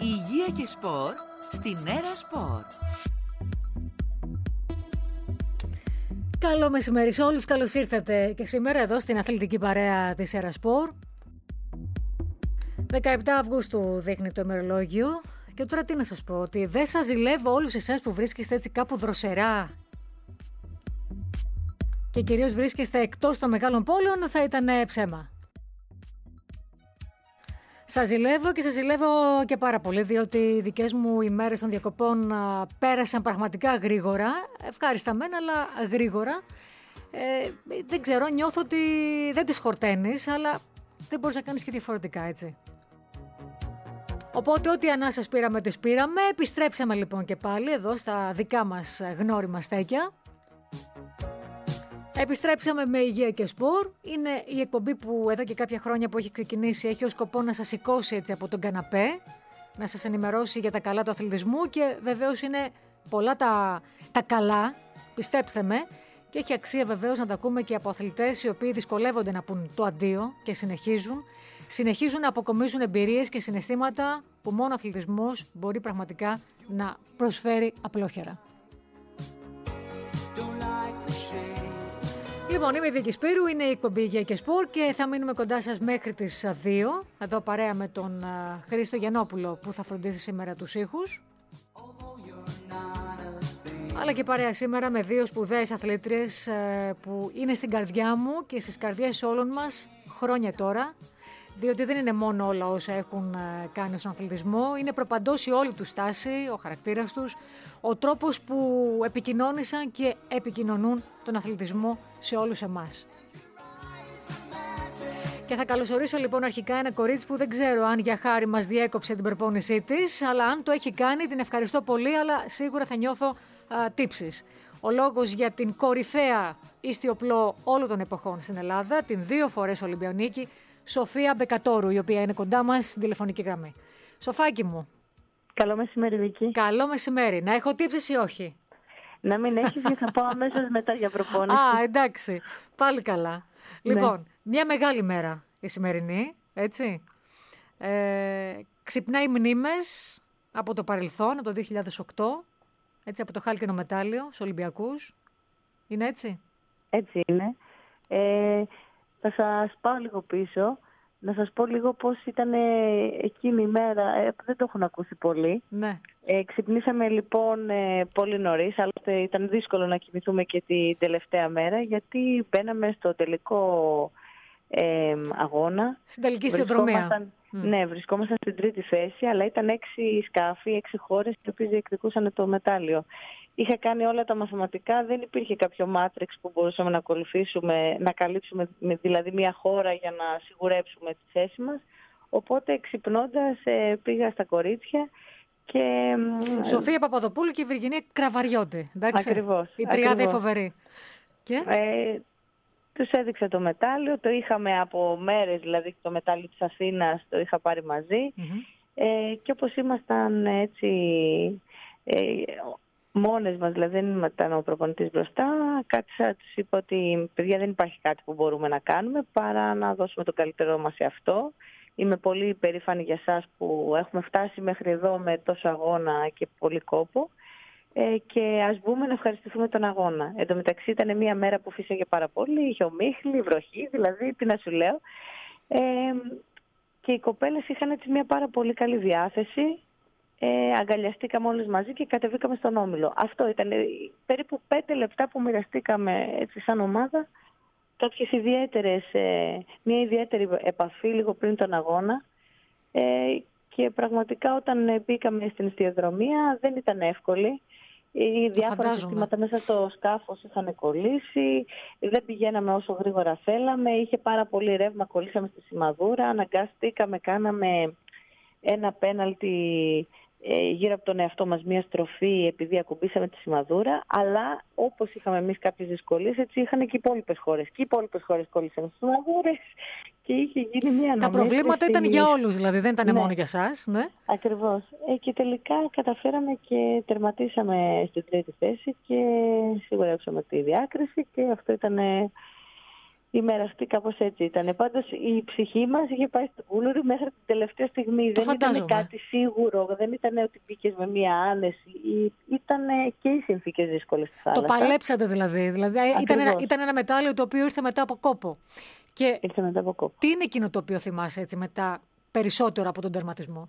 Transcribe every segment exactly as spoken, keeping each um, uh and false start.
Υγεία και σπορ στην Έρα Σπορ. Καλό μεσημέρι σε όλους, καλώς ήρθατε και σήμερα εδώ στην αθλητική παρέα της Έρα Σπορ. δεκαεπτά Αυγούστου δείχνει το ημερολόγιο και τώρα τι να σας πω, ότι δεν σας ζηλεύω όλους εσάς που βρίσκεστε έτσι κάπου δροσερά και κυρίως βρίσκεστε εκτός των μεγάλων πόλεων, θα ήταν ψέμα. Σας ζηλεύω και σας ζηλεύω και πάρα πολύ, διότι οι δικές μου ημέρες των διακοπών α, πέρασαν πραγματικά γρήγορα, ευχάριστα μεν, αλλά γρήγορα. Ε, δεν ξέρω, νιώθω ότι δεν τις χορταίνεις, αλλά δεν μπορείς να κάνεις και διαφορετικά, έτσι. Οπότε ό,τι ανάσες πήραμε τις πήραμε, επιστρέψαμε λοιπόν και πάλι εδώ στα δικά μας γνώριμα στέκια. Επιστρέψαμε με υγεία και σπορ. Είναι η εκπομπή που εδώ και κάποια χρόνια που έχει ξεκινήσει έχει ως σκοπό να σας σηκώσει έτσι από τον καναπέ, να σας ενημερώσει για τα καλά του αθλητισμού και βεβαίως είναι πολλά τα, τα καλά, πιστέψτε με, και έχει αξία βεβαίως να τα ακούμε και από αθλητές οι οποίοι δυσκολεύονται να πούν το αντίο και συνεχίζουν. Συνεχίζουν να αποκομίζουν εμπειρίες και συναισθήματα που μόνο ο αθλητισμός μπορεί πραγματικά να προσφέρει απλόχερα. Λοιπόν, είμαι η Βίκη Σπύρου, είναι η εκπομπή Υγεία και Σπορ και θα μείνουμε κοντά σας μέχρι τις δύο. Εδώ παρέα με τον Χρήστο Γιαννόπουλο που θα φροντίσει σήμερα τους ήχους. Αλλά και παρέα σήμερα με δύο σπουδαίες αθλήτριες που είναι στην καρδιά μου και στις καρδιές όλων μας χρόνια τώρα. Διότι δεν είναι μόνο όλα όσα έχουν κάνει στον αθλητισμό, είναι προπαντός η όλη του στάση, ο χαρακτήρας τους, ο τρόπος που επικοινώνησαν και επικοινωνούν τον αθλητισμό σε όλους εμάς. Και θα καλωσορίσω λοιπόν αρχικά ένα κορίτσι που δεν ξέρω αν για χάρη μας διέκοψε την προπόνησή της, αλλά αν το έχει κάνει την ευχαριστώ πολύ, αλλά σίγουρα θα νιώθω α, τύψεις. Ο λόγος για την κορυφαία ιστιοπλό όλων των εποχών στην Ελλάδα, την δύο φορές Ολυμπιονίκη, Σοφία Μπεκατόρου, η οποία είναι κοντά μας στην τηλεφωνική γραμμή. Σοφάκι μου. Καλό μεσημέρι, Βίκη. Καλό μεσημέρι. Να έχω τύψεις ή όχι? Να μην έχεις και θα πάω αμέσως μετά για προπόνηση. Α, εντάξει. Πάλι καλά. Ναι. Λοιπόν, μια μεγάλη μέρα η σημερινή, έτσι. Ε, ξυπνάει μνήμες από το παρελθόν, από το δύο χιλιάδες οκτώ, έτσι, από το χάλκινο μετάλλιο στους Ολυμπιακούς. Είναι έτσι? Έτσι είναι. Ε, Θα σας πάω λίγο πίσω, να σας πω λίγο πώς ήταν εκείνη η μέρα, ε, δεν το έχουν ακούσει πολύ. Ναι. Ε, ξυπνήσαμε λοιπόν ε, πολύ νωρίς, άλλωστε ήταν δύσκολο να κοιμηθούμε και την τελευταία μέρα, γιατί μπαίναμε στο τελικό ε, αγώνα. Στην τελική σταδιοδρομία. Mm. Ναι, βρισκόμασταν στην τρίτη θέση, αλλά ήταν έξι σκάφη, έξι χώρες οι οποίες διεκδικούσαν το μετάλλιο. Είχα κάνει όλα τα μαθηματικά, δεν υπήρχε κάποιο μάτριξ που μπορούσαμε να ακολουθήσουμε, να καλύψουμε δηλαδή μια χώρα για να σιγουρέψουμε τη θέση μας. Οπότε ξυπνώντας πήγα στα κορίτσια και... Σοφία Παπαδοπούλου και η Βυργινία Κραβαριώτη, εντάξει. Ακριβώς. Η τριάδα η φοβερή. Και... Ε, τους έδειξα το μετάλλιο, το είχαμε από μέρες, δηλαδή το μετάλλιο της Αθήνας το είχα πάρει μαζί. Mm-hmm. Ε, και όπως ήμασταν έτσι... Ε, μόνες μας, δηλαδή δεν ήταν ο προπονητής μπροστά, κάτσα, τους είπα ότι παιδιά δεν υπάρχει κάτι που μπορούμε να κάνουμε παρά να δώσουμε το καλύτερό μας σε αυτό. Είμαι πολύ περήφανη για σας που έχουμε φτάσει μέχρι εδώ με τόσο αγώνα και πολύ κόπο ε, και ας μπούμε να ευχαριστηθούμε τον αγώνα. Εν τω μεταξύ ήταν μια μέρα που φύσαγε πάρα πολύ, είχε ομίχλη, βροχή, δηλαδή τι να σου λέω. Ε, και οι κοπέλες είχαν έτσι μια πάρα πολύ καλή διάθεση. Ε, αγκαλιαστήκαμε όλες μαζί και κατεβήκαμε στον όμιλο. Αυτό ήταν περίπου πέντε λεπτά που μοιραστήκαμε έτσι σαν ομάδα κάποιες ιδιαίτερες, ε, μια ιδιαίτερη επαφή λίγο πριν τον αγώνα ε, και πραγματικά όταν μπήκαμε στην σταδιοδρομία δεν ήταν εύκολη. Οι διάφορα συστήματα μέσα στο σκάφος είχαν κολλήσει, δεν πηγαίναμε όσο γρήγορα θέλαμε, είχε πάρα πολύ ρεύμα, κολλήσαμε στη σημαδούρα, αναγκαστήκαμε, κάναμε ένα πέναλτι γύρω από τον εαυτό μας, μια στροφή επειδή ακουμπήσαμε τη σημαδούρα, αλλά όπως είχαμε εμείς κάποιες δυσκολίες, έτσι είχαν και οι υπόλοιπες χώρες. Και οι υπόλοιπες χώρες κόλλησαν στις σημαδούρες και είχε γίνει μια αναμέτρηση. Τα προβλήματα ήταν για όλους, δηλαδή δεν ήταν ναι. μόνο για εσάς. Ναι. Ακριβώς. Ε, και τελικά καταφέραμε και τερματίσαμε στην τρίτη θέση και σίγουρα έξαμε τη διάκριση και αυτό ήταν η μέρα αυτή κάπως έτσι ήταν. Πάντως η ψυχή μας είχε πάει στο κούλουρι μέχρι την τελευταία στιγμή. Το δεν φαντάζομαι. ήταν κάτι σίγουρο, δεν ήταν ότι μπήκες με μία άνεση. Ήταν και οι συνθήκες δύσκολες στη θάλασσα. Το παλέψατε δηλαδή. δηλαδή ήταν, ένα, ήταν ένα μετάλλιο το οποίο ήρθε μετά από κόπο. Και ήρθε μετά από κόπο. Τι είναι εκείνο το οποίο θυμάσαι έτσι μετά περισσότερο από τον τερματισμό?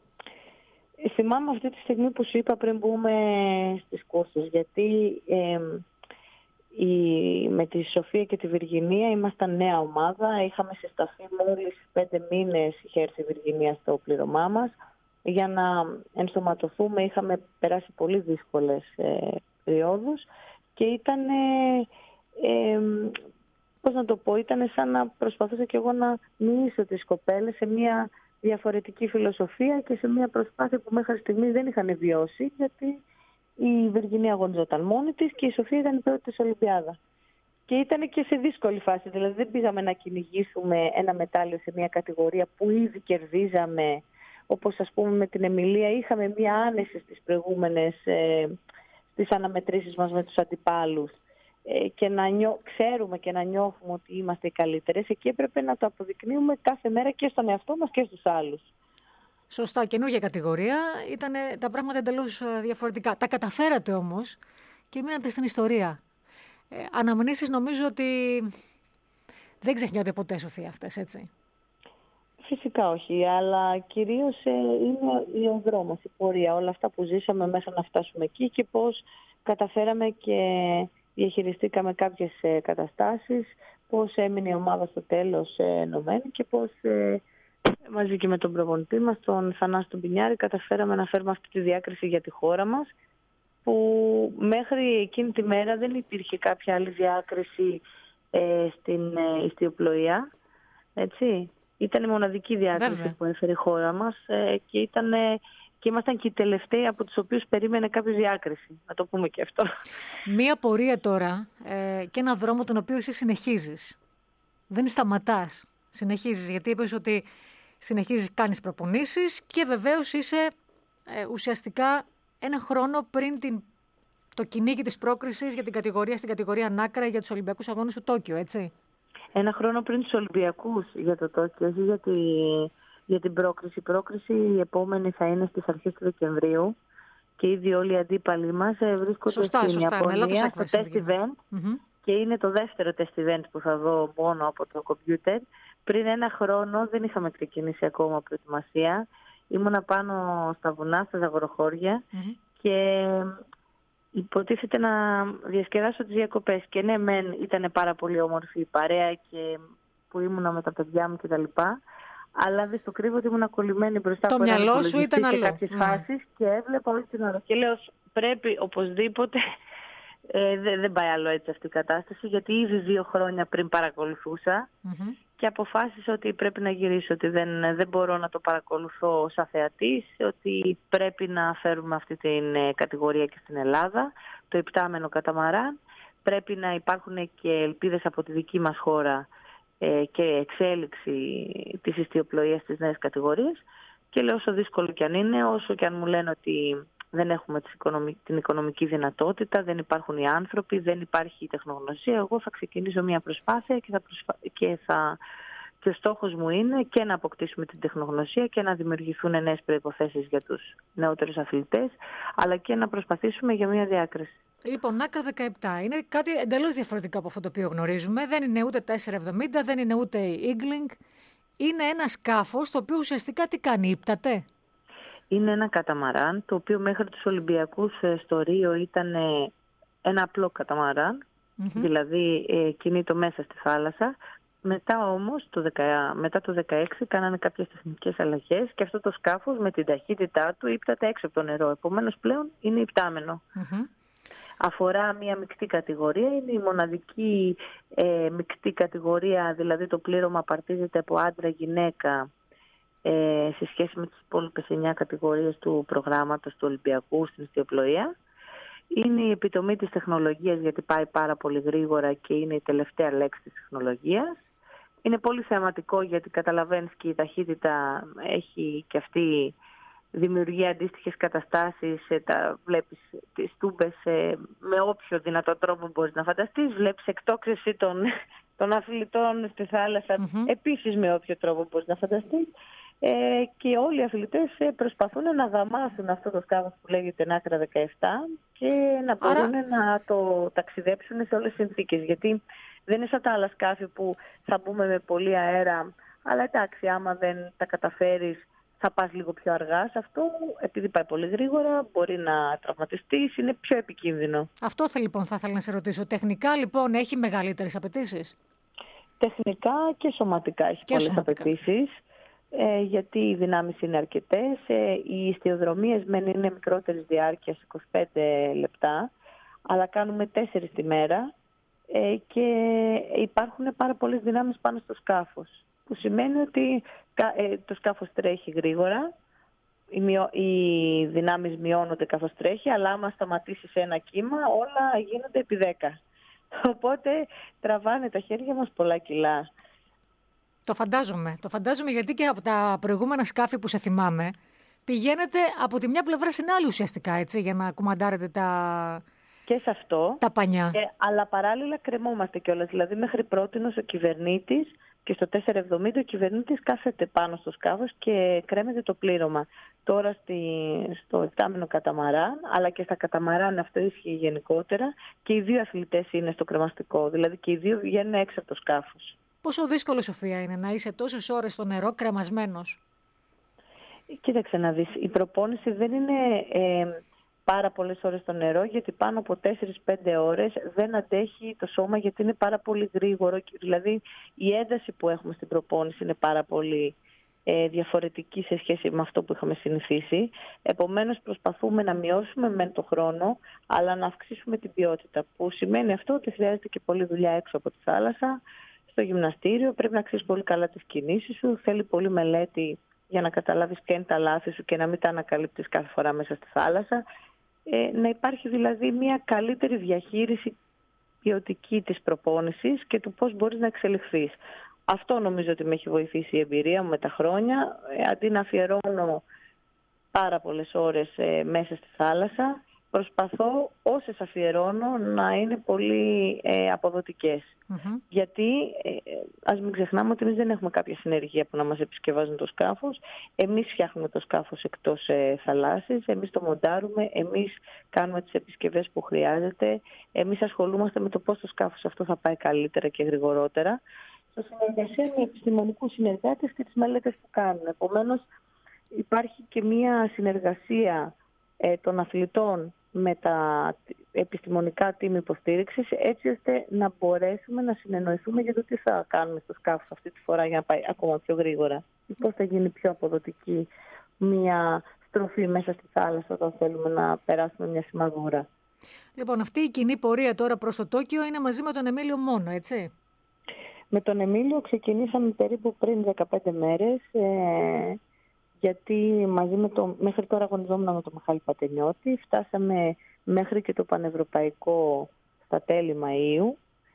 Θυμάμαι αυτή τη στιγμή που σου είπα πριν μπούμε στις κούρσες, γιατί ε, η, με τη Σοφία και τη Βυργινία ήμασταν νέα ομάδα. Είχαμε συσταθεί μόλις πέντε μήνες, είχε έρθει η Βυργινία στο πληρωμά μας. Για να ενσωματωθούμε είχαμε περάσει πολύ δύσκολες ε, περιόδους και ήταν, ε, ε, πώς να το πω, ήταν σαν να προσπαθούσα και εγώ να μοιήσω τις κοπέλες σε μια διαφορετική φιλοσοφία και σε μια προσπάθεια που μέχρι στιγμής δεν είχαν βιώσει, γιατί η Βυργινία αγωνιζόταν μόνη της και η Σοφία ήταν η πρώτη της Ολυμπιάδα. Και ήταν και σε δύσκολη φάση, δηλαδή δεν πήγαμε να κυνηγήσουμε ένα μετάλλιο σε μια κατηγορία που ήδη κερδίζαμε, όπως ας πούμε με την Εμιλία είχαμε μια άνεση στις προηγούμενες ε, στις αναμετρήσεις μας με τους αντιπάλους ε, και να νιώ, ξέρουμε και να νιώθουμε ότι είμαστε οι καλύτερες. Εκεί έπρεπε να το αποδεικνύουμε κάθε μέρα και στον εαυτό μας και στους άλλους. Σωστά, καινούργια κατηγορία, ήταν τα πράγματα εντελώς διαφορετικά. Τα καταφέρατε όμως και μείνατε στην ιστορία. Ε, αναμνήσεις νομίζω ότι δεν ξεχνιόνται ποτέ, Σοφία, αυτές, έτσι? Φυσικά όχι, αλλά κυρίως ε, είναι ο δρόμος, η πορεία, όλα αυτά που ζήσαμε μέσα να φτάσουμε εκεί και πώς καταφέραμε και διαχειριστήκαμε κάποιες ε, καταστάσεις, πώς έμεινε η ομάδα στο τέλος ε, ενωμένη και πώς ε, μαζί και με τον προπονητή μας, τον Θανάση τον Πινιάρη, καταφέραμε να φέρουμε αυτή τη διάκριση για τη χώρα μας, που μέχρι εκείνη τη μέρα δεν υπήρχε κάποια άλλη διάκριση ε, στην ε, ιστιοπλοεία, έτσι. Ήταν η μοναδική διάκριση Βέβαια. που έφερε η χώρα μας ε, και, ήταν, ε, και ήμασταν και οι τελευταίοι από τους οποίους περίμενε κάποιος διάκριση. Να το πούμε και αυτό. Μία πορεία τώρα ε, και ένα δρόμο τον οποίο εσύ συνεχίζεις. Δεν σταματάς. Συνεχίζεις, γιατί είπες ότι συνεχίζεις, κάνεις προπονήσεις και βεβαίως είσαι ε, ουσιαστικά ένα χρόνο πριν την, το κυνήγι της πρόκρισης για την κατηγορία, στην κατηγορία ανάκρα για τους Ολυμπιακούς Αγώνες του Τόκιο, έτσι? Ένα χρόνο πριν τους Ολυμπιακούς για το Τόκιο, όχι για, τη, για την πρόκριση. Η πρόκριση η επόμενη θα είναι στις αρχές του Δεκεμβρίου και ήδη όλοι οι αντίπαλοι μας βρίσκονται σωστά, στην σωστά, Ιαπωνία στο test event mm-hmm. και είναι το δεύτερο test event που θα δω μόνο από το κομπιούτερ. Πριν ένα χρόνο δεν είχαμε ξεκινήσει ακόμα προετοιμασία. Ήμουνα πάνω στα βουνά, στα ζαγοροχώρια mm-hmm. και υποτίθεται να διασκεδάσω τις διακοπές. Και ναι, μεν ήταν πάρα πολύ όμορφη η παρέα και που ήμουνα με τα παιδιά μου κτλ. Αλλά δεν στο κρύβω ότι ήμουν κολλημένη μπροστά το από έναν υπολογιστή σου ήταν σε αλλού. κάποιες mm. φάσεις και έβλεπα όλη την ώρα. Και λέω πρέπει οπωσδήποτε, ε, δεν, δεν πάει άλλο έτσι αυτή η κατάσταση, γιατί ήδη δύο χρόνια πριν παρακολουθούσα mm-hmm. και αποφάσισα ότι πρέπει να γυρίσω, ότι δεν, δεν μπορώ να το παρακολουθώ σαν θεατής, ότι πρέπει να φέρουμε αυτή την κατηγορία και στην Ελλάδα, το υπτάμενο καταμαράν. Πρέπει να υπάρχουν και ελπίδες από τη δική μας χώρα ε, και εξέλιξη της ιστιοπλοείας στις νέες κατηγορίες. Και λέω όσο δύσκολο κι αν είναι, όσο κι αν μου λένε ότι δεν έχουμε την οικονομική δυνατότητα, δεν υπάρχουν οι άνθρωποι, δεν υπάρχει η τεχνογνωσία, εγώ θα ξεκινήσω μια προσπάθεια και, θα προσπα... και, θα... και ο στόχος μου είναι και να αποκτήσουμε την τεχνογνωσία και να δημιουργηθούν νέες προϋποθέσεις για τους νεότερους αθλητές, αλλά και να προσπαθήσουμε για μια διάκριση. Λοιπόν, Άκρα δεκαεπτά είναι κάτι εντελώς διαφορετικό από αυτό το οποίο γνωρίζουμε. Δεν είναι ούτε τέσσερα εβδομήντα, δεν είναι ούτε Eagling. Είναι ένα σκάφος το οποίο ουσιαστικά τι κάνει, ύπταται? Είναι ένα καταμαράν, το οποίο μέχρι τους Ολυμπιακούς στο Ρίο ήταν ένα απλό καταμαράν, mm-hmm. δηλαδή ε, κινείτο μέσα στη θάλασσα. Μετά όμως, το δεκα, μετά το δεκαέξι, κάνανε κάποιες τεχνικές αλλαγές και αυτό το σκάφος με την ταχύτητά του ύπταται έξω από το νερό. Επομένως πλέον είναι υπτάμενο. Mm-hmm. Αφορά μια μεικτή κατηγορία, είναι η μοναδική ε, μεικτή κατηγορία, δηλαδή το πλήρωμα απαρτίζεται από άντρα-γυναίκα ε, σε σχέση με τις υπόλοιπες εννιά κατηγορίες του προγράμματος του Ολυμπιακού στην ιστιοπλοεία. Είναι η επιτομή της τεχνολογίας, γιατί πάει πάρα πολύ γρήγορα και είναι η τελευταία λέξη της τεχνολογίας. Είναι πολύ θεαματικό, γιατί καταλαβαίνεις και η ταχύτητα έχει και αυτή δημιουργεί αντίστοιχες καταστάσεις, τα βλέπεις τις τούμπες με όποιο δυνατό τρόπο μπορείς να φανταστείς, βλέπεις εκτόξευση των, των αθλητών στη θάλασσα mm-hmm. επίσης με όποιο τρόπο μπορείς να φανταστείς ε, και όλοι οι αθλητές προσπαθούν να δαμάσουν αυτό το σκάφος που λέγεται Νάκρα δεκαεπτά και να μπορούν Άρα... να το ταξιδέψουν σε όλες τις συνθήκες, γιατί δεν είναι σαν τα άλλα σκάφη που θα μπούμε με πολύ αέρα, αλλά εντάξει, άμα δεν τα καταφέρεις θα πας λίγο πιο αργά. Σε αυτό, επειδή πάει πολύ γρήγορα, μπορεί να τραυματιστείς, είναι πιο επικίνδυνο. Αυτό θα, λοιπόν θα ήθελα να σε ρωτήσω. Τεχνικά λοιπόν έχει μεγαλύτερες απαιτήσεις? Τεχνικά και σωματικά έχει και πολλές απαιτήσεις, ε, γιατί οι δυνάμεις είναι αρκετές. Ε, οι ιστιοδρομίες μεν είναι μικρότερης διάρκειας, είκοσι πέντε λεπτά, αλλά κάνουμε τέσσερις τη μέρα ε, και υπάρχουν πάρα πολλές δυνάμεις πάνω στο σκάφος, που σημαίνει ότι το σκάφος τρέχει γρήγορα, οι, μειω... οι δυνάμεις μειώνονται καθώς τρέχει, αλλά άμα σταματήσει σε ένα κύμα όλα γίνονται επί δέκα. Οπότε τραβάνε τα χέρια μας πολλά κιλά. Το φαντάζομαι, το φαντάζομαι γιατί και από τα προηγούμενα σκάφη που σε θυμάμαι πηγαίνετε από τη μια πλευρά στην άλλη ουσιαστικά, έτσι, για να κουμαντάρετε τα... Και σε αυτό, τα πανιά. Ε, αλλά παράλληλα κρεμόμαστε κιόλας. Δηλαδή μέχρι πρότινος ο κυβερνήτης και στο τετρακόσια εβδομήντα ο κυβερνήτης κάθεται πάνω στο σκάφος και κρέμεται το πλήρωμα. Τώρα στη, στο επτάμινο καταμαράν, αλλά και στα καταμαράν αυτό ισχύει γενικότερα, και οι δύο αθλητές είναι στο κρεμαστικό. Δηλαδή και οι δύο βγαίνουν έξω από το σκάφος. Πόσο δύσκολο, Σοφία, είναι να είσαι τόσες ώρες στο νερό κρεμασμένος? Κοίταξε να δεις, η προπόνηση δεν είναι... Ε, πάρα πολλές ώρες στο νερό, γιατί πάνω από τέσσερις πέντε ώρες δεν αντέχει το σώμα, γιατί είναι πάρα πολύ γρήγορο. Δηλαδή η ένταση που έχουμε στην προπόνηση είναι πάρα πολύ ε, διαφορετική σε σχέση με αυτό που είχαμε συνηθίσει. Επομένως προσπαθούμε να μειώσουμε μεν το χρόνο, αλλά να αυξήσουμε την ποιότητα, που σημαίνει αυτό ότι χρειάζεται και πολλή δουλειά έξω από τη θάλασσα, στο γυμναστήριο, πρέπει να ξέρεις πολύ καλά τις κινήσεις σου, θέλει πολύ μελέτη για να καταλάβεις ποια είναι τα λάθη σου και να μην τα ανακαλύπτεις κάθε φορά μέσα στη θάλασσα. Ε, να υπάρχει δηλαδή μια καλύτερη διαχείριση ποιοτική της προπόνησης και του πώς μπορείς να εξελιχθείς. Αυτό νομίζω ότι με έχει βοηθήσει η εμπειρία μου με τα χρόνια. Ε, αντί να αφιερώνω πάρα πολλές ώρες ε, μέσα στη θάλασσα, προσπαθώ όσες αφιερώνω να είναι πολύ ε, αποδοτικές. Mm-hmm. Γιατί ε, ας μην ξεχνάμε ότι εμείς δεν έχουμε κάποια συνεργεία που να μας επισκευάζουν το σκάφος. Εμείς φτιάχνουμε το σκάφος εκτός ε, θαλάσσης, εμείς το μοντάρουμε, εμείς κάνουμε τις επισκευές που χρειάζεται, εμείς ασχολούμαστε με το πώς το σκάφος αυτό θα πάει καλύτερα και γρηγορότερα, σε συνεργασία με επιστημονικούς συνεργάτες και τις μελέτες που κάνουν. Επομένως υπάρχει και μια συνεργασία ε, των αθλητών με τα επιστημονικά team υποστήριξης, έτσι ώστε να μπορέσουμε να συνεννοηθούμε για το τι θα κάνουμε στο σκάφος αυτή τη φορά για να πάει ακόμα πιο γρήγορα. Πώς θα γίνει πιο αποδοτική μια στροφή μέσα στη θάλασσα όταν θέλουμε να περάσουμε μια σημαδούρα. Λοιπόν, αυτή η κοινή πορεία τώρα προς το Τόκιο είναι μαζί με τον Εμίλιο μόνο, έτσι? Με τον Εμίλιο ξεκινήσαμε περίπου πριν δεκαπέντε μέρες, ε, γιατί μαζί με το, μέχρι τώρα αγωνιζόμουν με τον Μιχάλη Πατενιώτη, φτάσαμε μέχρι και το Πανευρωπαϊκό στα τέλη Μαΐου.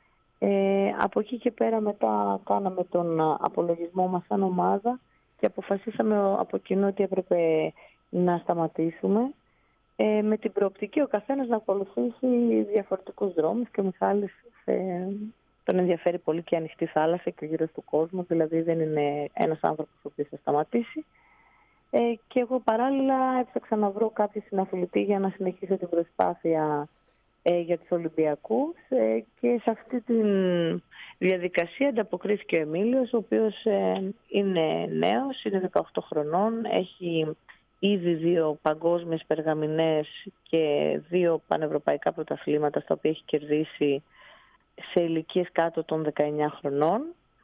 Ε, από εκεί και πέρα μετά κάναμε τον απολογισμό μας σαν ομάδα και αποφασίσαμε από κοινού ότι έπρεπε να σταματήσουμε, ε, με την προοπτική ο καθένας να ακολουθήσει διαφορετικούς δρόμους, και ο Μιχάλης ε, τον ενδιαφέρει πολύ και η ανοιχτή θάλασσα και ο γύρος του κόσμου, δηλαδή δεν είναι ένας άνθρωπος ο οποίος θα σταματήσει. Ε, και εγώ παράλληλα έψαξα να βρω κάποιο συναθλητή για να συνεχίσω την προσπάθεια ε, για τους Ολυμπιακούς, ε, και σε αυτή τη διαδικασία ανταποκρίθηκε ο Εμίλιος, ο οποίος ε, είναι νέος, είναι δεκαοκτώ χρονών, έχει ήδη δύο παγκόσμιες περγαμηνές και δύο πανευρωπαϊκά πρωταθλήματα στα οποία έχει κερδίσει σε ηλικίες κάτω των δεκαεννιά χρονών.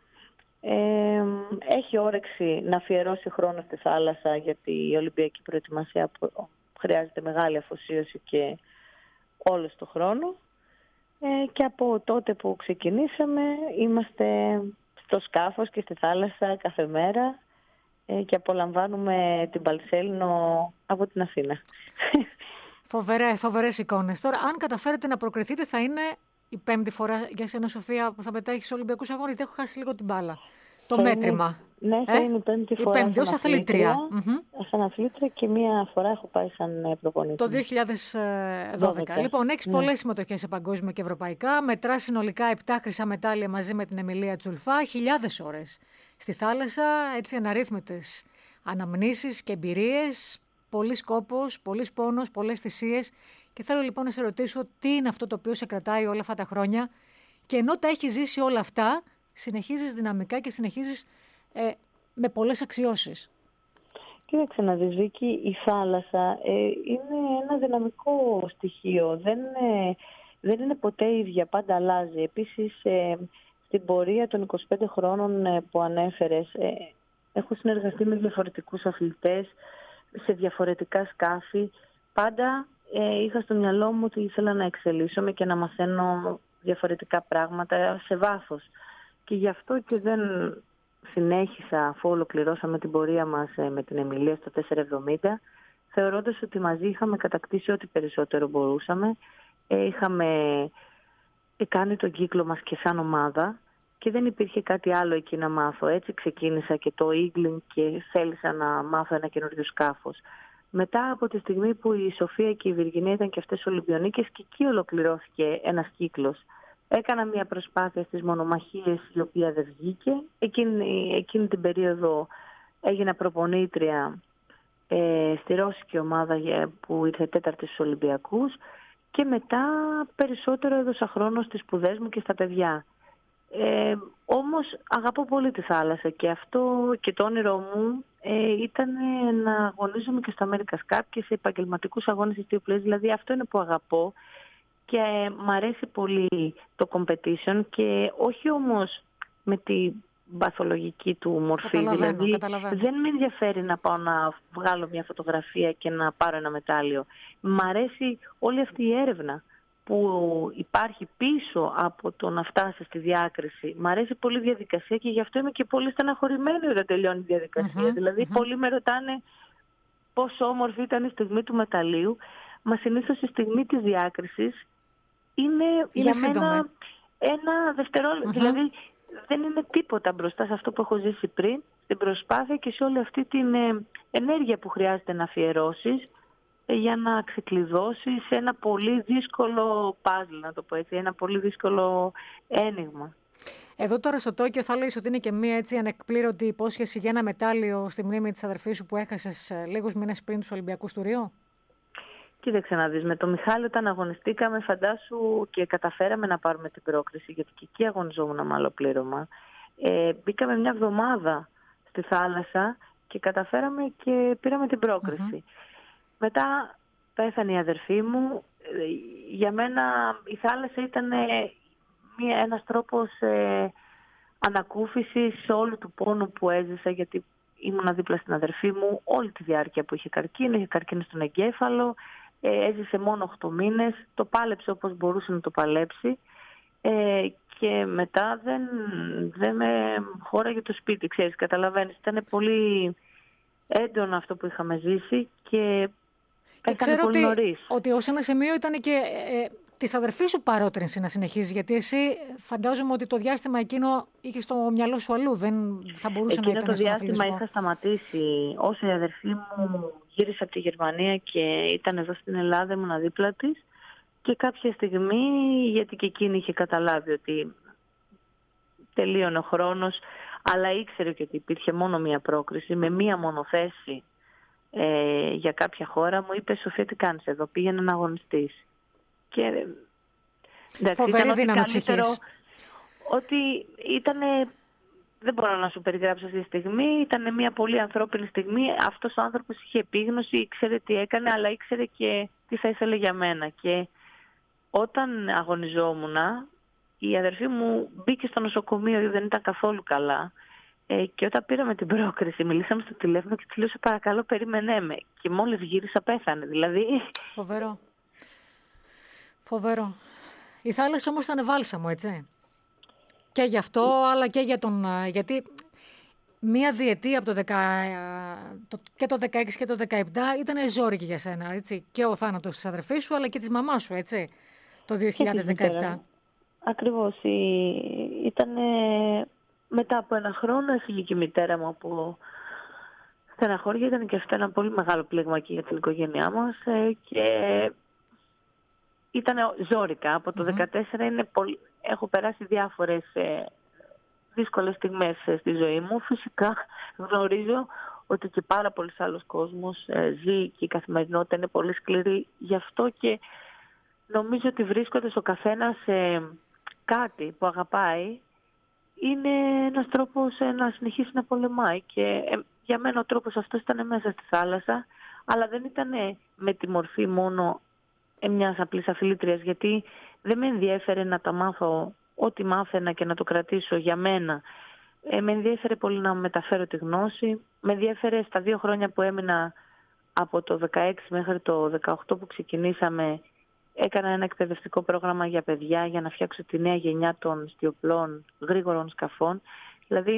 Ε, έχει όρεξη να αφιερώσει χρόνο στη θάλασσα, γιατί η Ολυμπιακή προετοιμασία χρειάζεται μεγάλη αφοσίωση και όλο το χρόνο. Ε, και από τότε που ξεκινήσαμε είμαστε στο σκάφος και στη θάλασσα κάθε μέρα ε, και απολαμβάνουμε την Παλσέλινο από την Αθήνα. Φοβερέ, φοβερές εικόνες. Τώρα, αν καταφέρετε να προκριθείτε, θα είναι η πέμπτη φορά για σένα, Σοφία, που θα πετάχεις στους Ολυμπιακούς Αγώνες? Έχω χάσει λίγο την μπάλα. Το θα μέτρημα. Είναι, Ναι, θα ε? είναι η πέμπτη φορά. Η πέμπτη, ως αθλήτρια. Σαν αθλήτρια και μία φορά έχω πάει σαν προπονήτρια. Το δύο χιλιάδες δώδεκα. Λοιπόν, έχεις ναι. πολλές συμμετοχές σε παγκόσμια και ευρωπαϊκά. Μετράς συνολικά επτά χρυσά μετάλλια μαζί με την Εμιλία Τσουλφά, χιλιάδες ώρες στη θάλασσα, έτσι αναρρύθμιτες αναμνήσεις και εμπειρίες. Πολύς κόπος, πολύς πόνος, πολλές θυσίες. Και θέλω λοιπόν να σε ρωτήσω τι είναι αυτό το οποίο σε κρατάει όλα αυτά τα χρόνια και ενώ τα έχεις ζήσει όλα αυτά, συνεχίζεις δυναμικά και συνεχίζεις ε, με πολλές αξιώσεις. Κοίταξε να δεις, Βίκη, η θάλασσα ε, είναι ένα δυναμικό στοιχείο. Δεν, ε, δεν είναι ποτέ ίδια, πάντα αλλάζει. Επίσης, ε, στην πορεία των είκοσι πέντε χρόνων ε, που ανέφερες, ε, έχω συνεργαστεί με διαφορετικούς αθλητές, σε διαφορετικά σκάφη. Πάντα ε, είχα στο μυαλό μου ότι ήθελα να εξελίσσομαι και να μαθαίνω διαφορετικά πράγματα σε βάθος. Και γι' αυτό και δεν συνέχισα, αφού ολοκληρώσαμε την πορεία μας ε, με την Εμιλία στο τετρακόσια εβδομήντα, θεωρώντας ότι μαζί είχαμε κατακτήσει ό,τι περισσότερο μπορούσαμε. Ε, είχαμε ε, κάνει τον κύκλο μας και σαν ομάδα και δεν υπήρχε κάτι άλλο εκεί να μάθω. Έτσι ξεκίνησα και το Eagling και θέλησα να μάθω ένα καινούριο σκάφος. Μετά από τη στιγμή που η Σοφία και η Βιργινία ήταν και αυτές Ολυμπιονίκες και εκεί ολοκληρώθηκε ένας κύκλος. Έκανα μια προσπάθεια στις μονομαχίες η οποία δεν βγήκε. Εκείνη, εκείνη την περίοδο έγινα προπονήτρια ε, στη ρώσικη ομάδα που ήρθε τέταρτη στους Ολυμπιακούς και μετά περισσότερο έδωσα χρόνο στις σπουδές μου και στα παιδιά. Ε, όμως αγαπώ πολύ τη θάλασσα και αυτό και το όνειρό μου ε, ήταν να αγωνίζομαι και στο America's Cup και σε επαγγελματικούς αγώνες της δύο πλευρές. Δηλαδή αυτό είναι που αγαπώ και μ' αρέσει πολύ το competition και όχι όμως με τη παθολογική του μορφή. Καταλαβαίνω, δηλαδή καταλαβαίνω. Δεν με ενδιαφέρει να πάω να βγάλω μια φωτογραφία και να πάρω ένα μετάλλιο. Μ' αρέσει όλη αυτή η έρευνα που υπάρχει πίσω από το να φτάσει στη διάκριση. Μ' αρέσει πολύ η διαδικασία και γι' αυτό είμαι και πολύ στεναχωρημένη όταν τελειώνει η διαδικασία. Mm-hmm, δηλαδή mm-hmm. πολλοί με ρωτάνε πόσο όμορφη ήταν η στιγμή του μεταλλίου. Μα συνήθως η στιγμή της διάκρισης είναι, είναι για σύντομη. μένα ένα δευτερόλεπτο. Mm-hmm. Δηλαδή δεν είναι τίποτα μπροστά σε αυτό που έχω ζήσει πριν, στην προσπάθεια και σε όλη αυτή την ε, ενέργεια που χρειάζεται να αφιερώσεις ε, για να ξεκλειδώσεις ένα πολύ δύσκολο παζλ, να το πω έτσι, ένα πολύ δύσκολο ένιγμα. Εδώ τώρα στο Τόκιο θα λες ότι είναι και μία έτσι ανεκπλήρωτη υπόσχεση για ένα μετάλλιο στη μνήμη της αδερφής σου που έχασες λίγους μήνες πριν τους Ολυμπιακούς του Ρίο. Κοίταξε να δεις, με τον Μιχάλη όταν αγωνιστήκαμε φαντάσου και καταφέραμε να πάρουμε την πρόκριση, γιατί και εκεί αγωνιζόμουν με άλλο πλήρωμα. Ε, μπήκαμε μια εβδομάδα στη θάλασσα και καταφέραμε και πήραμε την πρόκριση. Mm-hmm. Μετά πέθανε η αδερφή μου. Για μένα η θάλασσα ήταν μια, ένας τρόπος ε, ανακούφισης όλου του πόνου που έζησα, γιατί ήμουνα δίπλα στην αδερφή μου όλη τη διάρκεια που είχε καρκίνο, είχε καρκίνο στον εγκέφαλο. Ε, έζησε μόνο οκτώ μήνες, το πάλεψε όπως μπορούσε να το παλέψει ε, και μετά δεν, δεν με χώραγε το σπίτι, ξέρεις, καταλαβαίνεις. Ήταν πολύ έντονο αυτό που είχαμε ζήσει και έκανε πολύ ότι, νωρίς. ότι ως ένα σημείο ήταν και ε, της αδερφής σου παρότρινση να συνεχίζει, γιατί εσύ φαντάζομαι ότι το διάστημα εκείνο είχε στο μυαλό σου αλλού, δεν θα μπορούσε εκείνο να ήταν στον αθλητισμό. Εκείνο το διάστημα είχα σταματήσει. Όσο η αδερφή μου γύρισε από τη Γερμανία και ήταν εδώ στην Ελλάδα, ήμουν δίπλα της και κάποια στιγμή, γιατί και εκείνη είχε καταλάβει ότι τελείωνε ο χρόνος, αλλά ήξερε και ότι υπήρχε μόνο μία πρόκριση με μία μόνο θέση ε, για κάποια χώρα, μου είπε «Σοφία, τι κάνεις εδώ, πήγαινε να αγωνιστείς». Και εντάξει, φοβερή δύναμη ψυχής. Ότι ήτανε, δεν μπορώ να σου περιγράψω αυτή τη στιγμή, ήταν μια πολύ ανθρώπινη στιγμή. Αυτός ο άνθρωπος είχε επίγνωση, ήξερε τι έκανε, αλλά ήξερε και τι θα ήθελε για μένα. Και όταν αγωνιζόμουν, η αδερφή μου μπήκε στο νοσοκομείο, δεν ήταν καθόλου καλά. Ε, και όταν πήραμε την πρόκριση, μιλήσαμε στο τηλέφωνο και της λέω «Σε παρακαλώ, περίμενέ με». Και μόλις γύρισα πέθανε, δηλαδή. Φοβερό. Φοβερό. Η θάλασσα όμως ήταν βάλσαμο, έτσι. Και γι' αυτό, αλλά και για τον... Γιατί μία διετία από το, δεκα, το και το δεκαέξι και το δεκαεπτά ήταν ζόρικη για σένα, έτσι. Και ο θάνατος της αδερφής σου, αλλά και της μαμάς σου, έτσι. Το δύο χιλιάδες δεκαεπτά. Ακριβώς. Ήταν μετά από ένα χρόνο έφυγε και η μητέρα μου από στεναχώρια. Ήταν και αυτό ένα πολύ μεγάλο πλήγμα και για την οικογένειά μας. Και ήταν ζόρικα. Από το δύο χιλιάδες δεκατέσσερα είναι πολύ... έχω περάσει διάφορες δύσκολες στιγμές στη ζωή μου. Φυσικά γνωρίζω ότι και πάρα πολλοί άλλος κόσμος ζει και η καθημερινότητα είναι πολύ σκληρή. Γι' αυτό και νομίζω ότι βρίσκοντας ο καθένας σε κάτι που αγαπάει, είναι ένας τρόπος να συνεχίσει να πολεμάει. Και για μένα ο τρόπος αυτός ήταν μέσα στη θάλασσα, αλλά δεν ήταν με τη μορφή μόνο μιας απλής αθλήτριας, γιατί δεν με ενδιέφερε να τα μάθω ό,τι μάθαινα και να το κρατήσω για μένα. Ε, με ενδιέφερε πολύ να μεταφέρω τη γνώση. Με ενδιέφερε στα δύο χρόνια που έμεινα από το δεκαέξι μέχρι το δεκαοκτώ που ξεκινήσαμε, έκανα ένα εκπαιδευτικό πρόγραμμα για παιδιά για να φτιάξω τη νέα γενιά των στιοπλών γρήγορων σκαφών. Δηλαδή,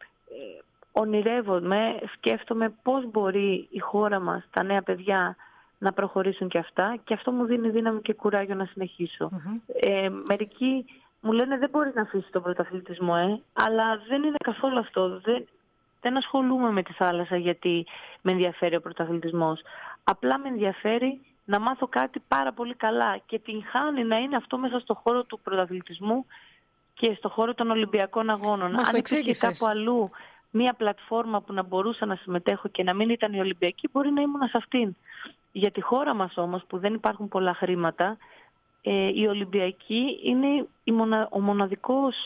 ε, ονειρεύομαι, σκέφτομαι πώς μπορεί η χώρα μας, τα νέα παιδιά, να προχωρήσουν και αυτά, και αυτό μου δίνει δύναμη και κουράγιο να συνεχίσω. Mm-hmm. Ε, μερικοί μου λένε δεν μπορείς να αφήσεις τον πρωταθλητισμό, ε, αλλά δεν είναι καθόλου αυτό. Δεν, δεν ασχολούμαι με τη θάλασσα γιατί με ενδιαφέρει ο πρωταθλητισμός. Απλά με ενδιαφέρει να μάθω κάτι πάρα πολύ καλά και την χάνει να είναι αυτό μέσα στο χώρο του πρωταθλητισμού και στο χώρο των Ολυμπιακών Αγώνων. Μας αν υπήρχε κάπου αλλού μία πλατφόρμα που να μπορούσα να συμμετέχω και να μην ήταν η Ολυμπιακή, μπορεί να ήμουν σε αυτήν. Για τη χώρα μας όμως, που δεν υπάρχουν πολλά χρήματα, ε, η Ολυμπιακή είναι η μονα, ο μοναδικός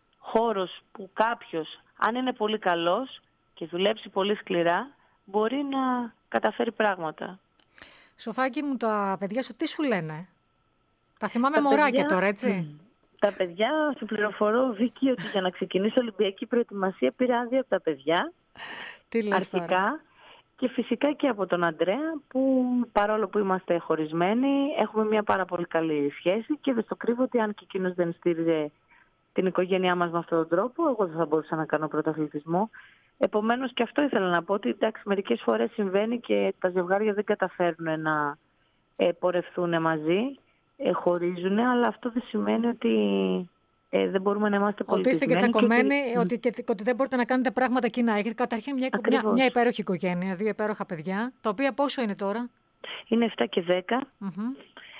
χώρος που κάποιος, αν είναι πολύ καλός και δουλέψει πολύ σκληρά, μπορεί να καταφέρει πράγματα. Σοφάκη μου, τα παιδιά σου τι σου λένε? Τα θυμάμαι μωράκια παιδιά, τώρα, έτσι. Τα παιδιά, σου πληροφορώ, Βίκη, ότι για να ξεκινήσει Ολυμπιακή προετοιμασία πήρα άδεια από τα παιδιά. Τι λες αρχικά τώρα? Και φυσικά και από τον Αντρέα, που παρόλο που είμαστε χωρισμένοι, έχουμε μια πάρα πολύ καλή σχέση και δεν στο κρύβω ότι αν και εκείνος δεν στήριζε την οικογένειά μας με αυτόν τον τρόπο, εγώ δεν θα μπορούσα να κάνω πρωταθλητισμό. Επομένως και αυτό ήθελα να πω, ότι εντάξει, μερικές φορές συμβαίνει και τα ζευγάρια δεν καταφέρνουν να ε, πορευθούν μαζί, ε, χωρίζουν, αλλά αυτό δεν σημαίνει ότι ε, δεν μπορούμε να είμαστε πολιτισμένοι. Ότι είστε και τσακωμένοι, και... ότι, και, ότι δεν μπορείτε να κάνετε πράγματα κοινά. Έχετε καταρχήν μια, μια, μια υπέροχη οικογένεια, δύο υπέροχα παιδιά, τα οποία πόσο είναι τώρα? Είναι επτά και δέκα. Mm-hmm.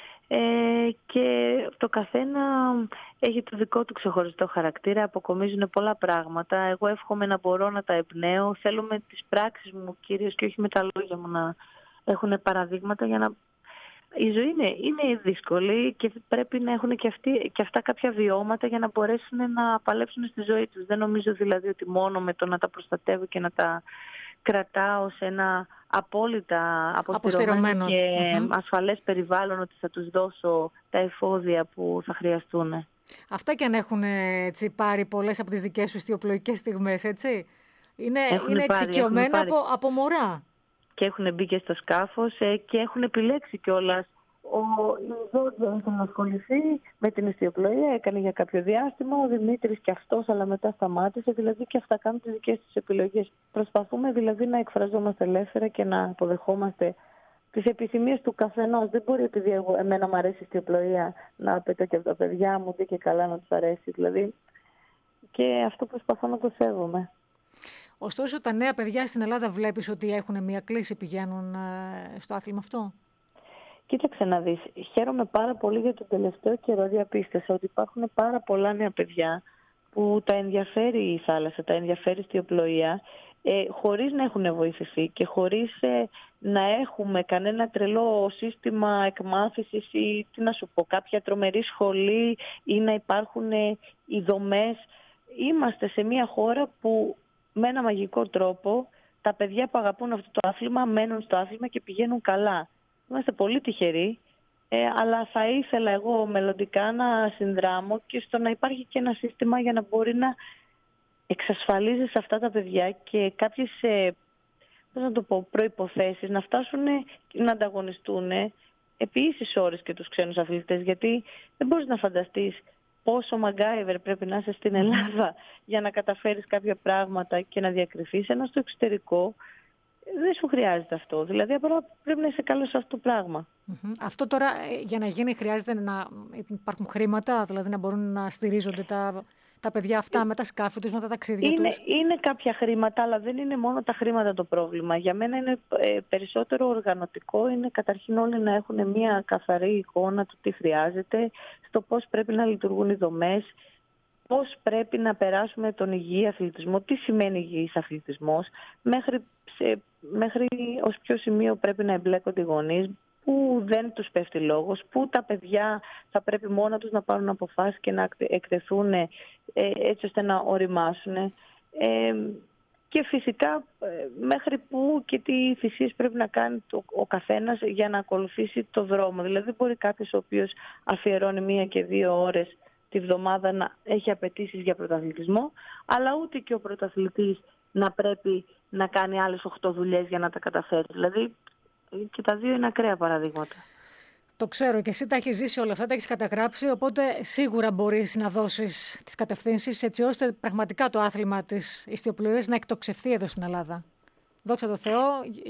Ε, και το καθένα έχει το δικό του ξεχωριστό χαρακτήρα, αποκομίζουν πολλά πράγματα. Εγώ εύχομαι να μπορώ να τα εμπνέω. Θέλω με τις πράξεις μου κυρίως και όχι με τα λόγια μου να έχουν παραδείγματα, για να... Η ζωή είναι, είναι δύσκολη και πρέπει να έχουν και, αυτοί, και αυτά κάποια βιώματα για να μπορέσουν να παλέψουν στη ζωή τους. Δεν νομίζω δηλαδή ότι μόνο με το να τα προστατεύω και να τα κρατάω σε ένα απόλυτα αποστηρωμένο και mm-hmm. ασφαλές περιβάλλον, ότι θα τους δώσω τα εφόδια που θα χρειαστούν. Αυτά και αν έχουν έτσι, πάρει πολλές από τις δικές σου ιστιοπλοϊκές στιγμές, έτσι. Είναι, είναι εξοικειωμένα από, από μωρά. Και έχουν μπει και στο σκάφος ε, και έχουν επιλέξει κιόλας. Ο Ζόρζο ήθελε να ασχοληθεί με την ιστιοπλοεία, έκανε για κάποιο διάστημα. Ο Δημήτρης και αυτός, αλλά μετά σταμάτησε. Δηλαδή και αυτά κάνουν τις δικές τους επιλογές. Προσπαθούμε δηλαδή να εκφραζόμαστε ελεύθερα και να αποδεχόμαστε τις επιθυμίες του καθενός. Δεν μπορεί, επειδή εγώ, εμένα μου αρέσει η ιστιοπλοεία, να πετώ και από τα παιδιά μου και καλά να τους αρέσει. Δηλαδή, και αυτό προσπαθώ να το σέβομαι. Ωστόσο, τα νέα παιδιά στην Ελλάδα βλέπεις ότι έχουν μια κλίση, πηγαίνουν στο άθλημα αυτό? Κοίταξε να δεις, χαίρομαι πάρα πολύ για τον τελευταίο καιρό. Διαπίστωσα ότι υπάρχουν πάρα πολλά νέα παιδιά που τα ενδιαφέρει η θάλασσα, τα ενδιαφέρει η ιστιοπλοεία, ε, χωρίς να έχουν βοηθηθεί και χωρίς ε, να έχουμε κανένα τρελό σύστημα εκμάθησης ή τι να σου πω, κάποια τρομερή σχολή ή να υπάρχουν ε, οι δομές. Είμαστε σε μια χώρα που με ένα μαγικό τρόπο τα παιδιά που αγαπούν αυτό το άθλημα μένουν στο άθλημα και πηγαίνουν καλά. Είμαστε πολύ τυχεροί, ε, αλλά θα ήθελα εγώ μελλοντικά να συνδράμω και στο να υπάρχει και ένα σύστημα για να μπορεί να εξασφαλίζει σε αυτά τα παιδιά και κάποιες ε, πώς να το πω, προϋποθέσεις να φτάσουν να ανταγωνιστούν επί ίσης ώρες και τους ξένους αθλητές, γιατί δεν μπορείς να φανταστείς πόσο μαγκάιβερ πρέπει να είσαι στην Ελλάδα για να καταφέρεις κάποια πράγματα και να διακριθείς, ενώ στο εξωτερικό δεν σου χρειάζεται αυτό. Δηλαδή, απλά πρέπει να είσαι καλός σε αυτό το πράγμα. Mm-hmm. Αυτό τώρα για να γίνει χρειάζεται να υπάρχουν χρήματα, δηλαδή να μπορούν να στηρίζονται τα, τα παιδιά αυτά με τα σκάφη τους, με τα ταξίδια είναι, τους. Είναι κάποια χρήματα, αλλά δεν είναι μόνο τα χρήματα το πρόβλημα. Για μένα είναι ε, περισσότερο οργανωτικό. Είναι καταρχήν όλοι να έχουν μια καθαρή εικόνα του τι χρειάζεται, στο πώς πρέπει να λειτουργούν οι δομές, πώς πρέπει να περάσουμε τον υγιή αθλητισμό, τι σημαίνει υγιής αθλητισμός, μέχρι, σε, μέχρι ως ποιο σημείο πρέπει να εμπλέκονται οι γονείς, που δεν τους πέφτει λόγος, που τα παιδιά θα πρέπει μόνα τους να πάρουν αποφάσεις και να εκτεθούν ε, έτσι ώστε να οριμάσουν. Ε, και φυσικά ε, μέχρι που και τι θυσίες πρέπει να κάνει το, ο καθένας για να ακολουθήσει το δρόμο. Δηλαδή μπορεί κάποιος ο οποίος αφιερώνει μία και δύο ώρες τη βδομάδα να έχει απαιτήσεις για πρωταθλητισμό, αλλά ούτε και ο πρωταθλητής να πρέπει να κάνει άλλες οχτώ δουλειές για να τα καταφέρει. Δηλαδή και τα δύο είναι ακραία παραδείγματα. Το ξέρω και εσύ τα έχεις ζήσει όλα αυτά, τα έχεις καταγράψει, οπότε σίγουρα μπορείς να δώσεις τις κατευθύνσεις έτσι ώστε πραγματικά το άθλημα της ιστιοπλοείας να εκτοξευθεί εδώ στην Ελλάδα. Δόξα τω Θεώ,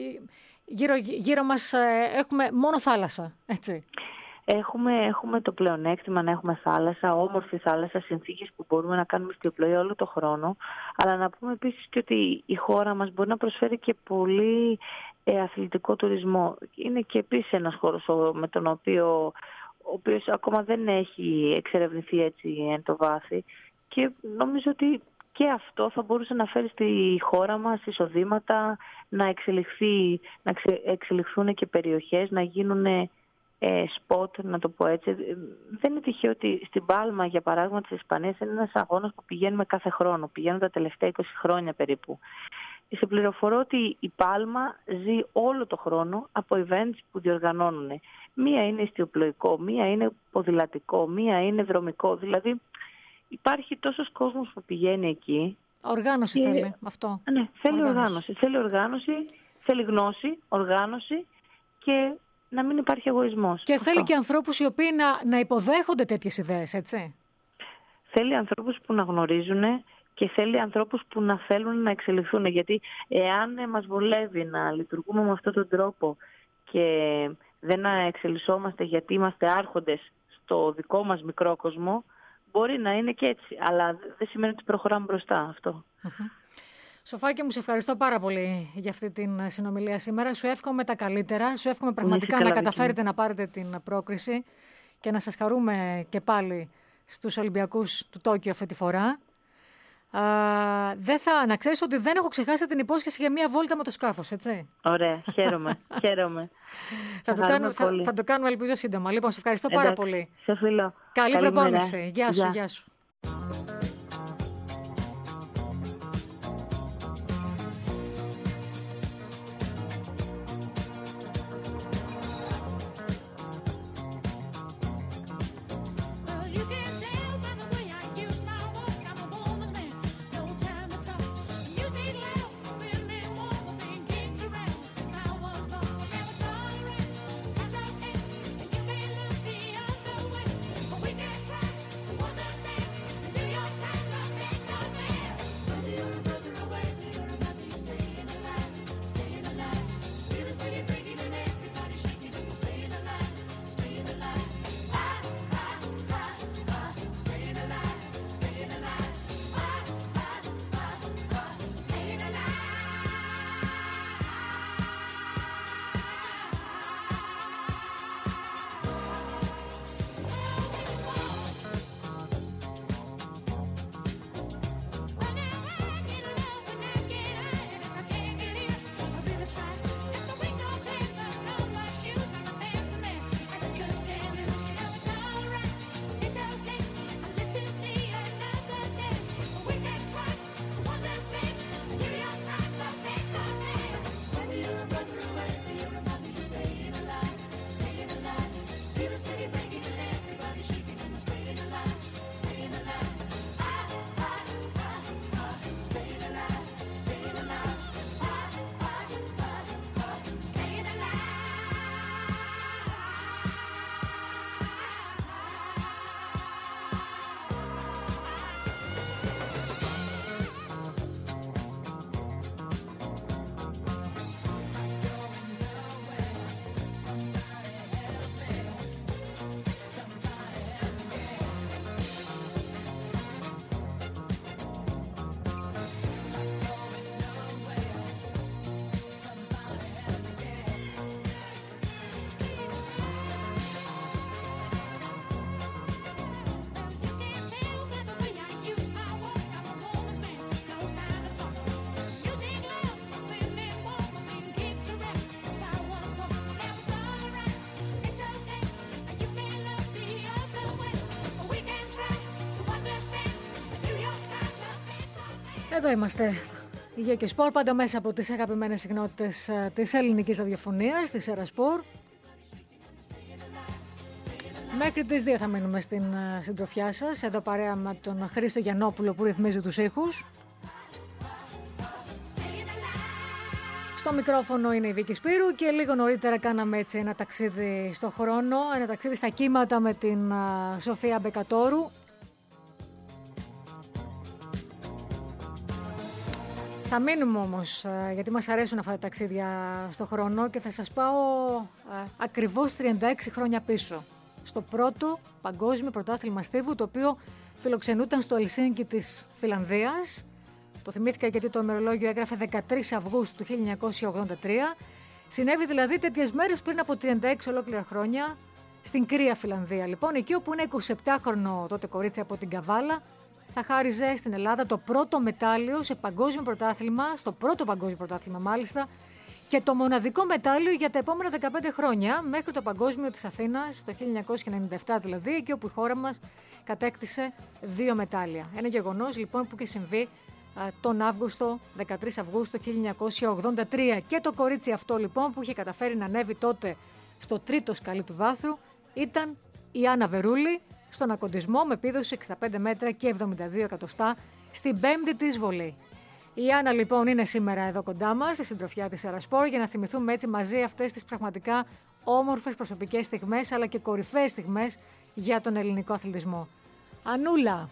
γύρω, γύρω μας έχουμε μόνο θάλασσα, έτσι. Έχουμε, έχουμε το πλεονέκτημα να έχουμε θάλασσα, όμορφη θάλασσα, συνθήκες που μπορούμε να κάνουμε ιστιοπλοεία όλο το χρόνο. Αλλά να πούμε επίσης και ότι η χώρα μας μπορεί να προσφέρει και πολύ ε, αθλητικό τουρισμό. Είναι και επίσης ένας χώρος με τον οποίο, ο οποίος ακόμα δεν έχει εξερευνηθεί έτσι εν το βάθη. Και νομίζω ότι και αυτό θα μπορούσε να φέρει στη χώρα μας εισοδήματα, να, εξελιχθεί, να εξελιχθούν και περιοχές, να γίνουν σποτ, να το πω έτσι. Δεν είναι τυχαίο ότι στην Πάλμα, για παράδειγμα της Ισπανίας, είναι ένας αγώνας που πηγαίνουμε κάθε χρόνο. Πηγαίνουν τα τελευταία είκοσι χρόνια περίπου. Σε πληροφορώ ότι η Πάλμα ζει όλο το χρόνο από events που διοργανώνουν. Μία είναι ιστιοπλοϊκό, μία είναι ποδηλατικό, μία είναι δρομικό. Δηλαδή υπάρχει τόσος κόσμος που πηγαίνει εκεί. Οργάνωση και... θέλει αυτό. Ναι, θέλει οργάνωση. οργάνωση. Θέλει οργάνωση, θέλει γνώση, οργάνωση και να μην υπάρχει εγωισμός. Και αυτό. Θέλει και ανθρώπους οι οποίοι να, να υποδέχονται τέτοιες ιδέες, έτσι. Θέλει ανθρώπους που να γνωρίζουν και θέλει ανθρώπους που να θέλουν να εξελιχθούν. Γιατί εάν μας βολεύει να λειτουργούμε με αυτόν τον τρόπο και δεν να εξελισσόμαστε γιατί είμαστε άρχοντες στο δικό μας μικρό κόσμο, μπορεί να είναι και έτσι. Αλλά δεν σημαίνει ότι προχωράμε μπροστά αυτό. Mm-hmm. Σοφάκη μου, σε ευχαριστώ πάρα πολύ για αυτή την συνομιλία σήμερα. Σου εύχομαι τα καλύτερα. Σου εύχομαι πραγματικά να καταφέρετε να πάρετε την πρόκριση και να σας χαρούμε και πάλι στους Ολυμπιακούς του Τόκιο αυτή τη φορά. Α, δεν θα, να ξέρεις ότι δεν έχω ξεχάσει την υπόσχεση για μία βόλτα με το σκάφος, έτσι. Ωραία, χαίρομαι, χαίρομαι. θα, το κάνουμε, θα, θα το κάνουμε ελπίζω σύντομα. Λοιπόν, σε ευχαριστώ Εντάξει, πάρα πολύ. Σε φιλώ. Καλή προπόνηση. Γεια σου, γεια σου. New York Εδώ είμαστε. Υγεία και Σπορ, πάντα μέσα από τις αγαπημένες συχνότητες της ελληνικής ραδιοφωνίας, της Έρα Σπορ. Μέχρι τις δύο θα μείνουμε στην συντροφιά σας, εδώ παρέα με τον Χρήστο Γιαννόπουλο που ρυθμίζει τους ήχους. Στο μικρόφωνο είναι η Βίκη Σπύρου και λίγο νωρίτερα κάναμε έτσι ένα ταξίδι στο χρόνο, ένα ταξίδι στα κύματα με την Σοφία Μπεκατόρου. Θα μείνουμε όμως, γιατί μας αρέσουν αυτά τα ταξίδια στο χρόνο και θα σας πάω ακριβώς τριάντα έξι χρόνια πίσω. Στο πρώτο παγκόσμιο πρωτάθλημα στίβου, το οποίο φιλοξενούταν στο Ελσίνκι της Φιλανδίας. Το θυμήθηκα γιατί το ημερολόγιο έγραφε δεκατρείς Αυγούστου του χίλια εννιακόσια ογδόντα τρία. Συνέβη δηλαδή τέτοιες μέρες πριν από τριάντα έξι ολόκληρα χρόνια στην κρύα Φιλανδία. Λοιπόν, εκεί όπου ένα εικοσιεπτάχρονο τότε κορίτσι από την Καβάλα θα χάριζε στην Ελλάδα το πρώτο μετάλλιο σε παγκόσμιο πρωτάθλημα, στο πρώτο παγκόσμιο πρωτάθλημα μάλιστα, και το μοναδικό μετάλλιο για τα επόμενα δεκαπέντε χρόνια, μέχρι το Παγκόσμιο της Αθήνας, το χίλια εννιακόσια ενενήντα επτά δηλαδή, εκεί όπου η χώρα μας κατέκτησε δύο μετάλλια. Ένα γεγονός λοιπόν που είχε συμβεί τον Αύγουστο, δεκατρείς Αυγούστου χίλια εννιακόσια ογδόντα τρία. Και το κορίτσι αυτό λοιπόν που είχε καταφέρει να ανέβει τότε στο τρίτο σκαλί του βάθρου ήταν η Άννα Βερούλη, στον ακοντισμό με επίδοση εξήντα πέντε μέτρα και εβδομήντα δύο εκατοστά στην πέμπτη της βολή. Η Άννα λοιπόν είναι σήμερα εδώ κοντά μας, στη συντροφιά της Έρα Σπορ, για να θυμηθούμε έτσι μαζί αυτές τις πραγματικά όμορφες προσωπικές στιγμές αλλά και κορυφαίες στιγμές για τον ελληνικό αθλητισμό. Ανούλα.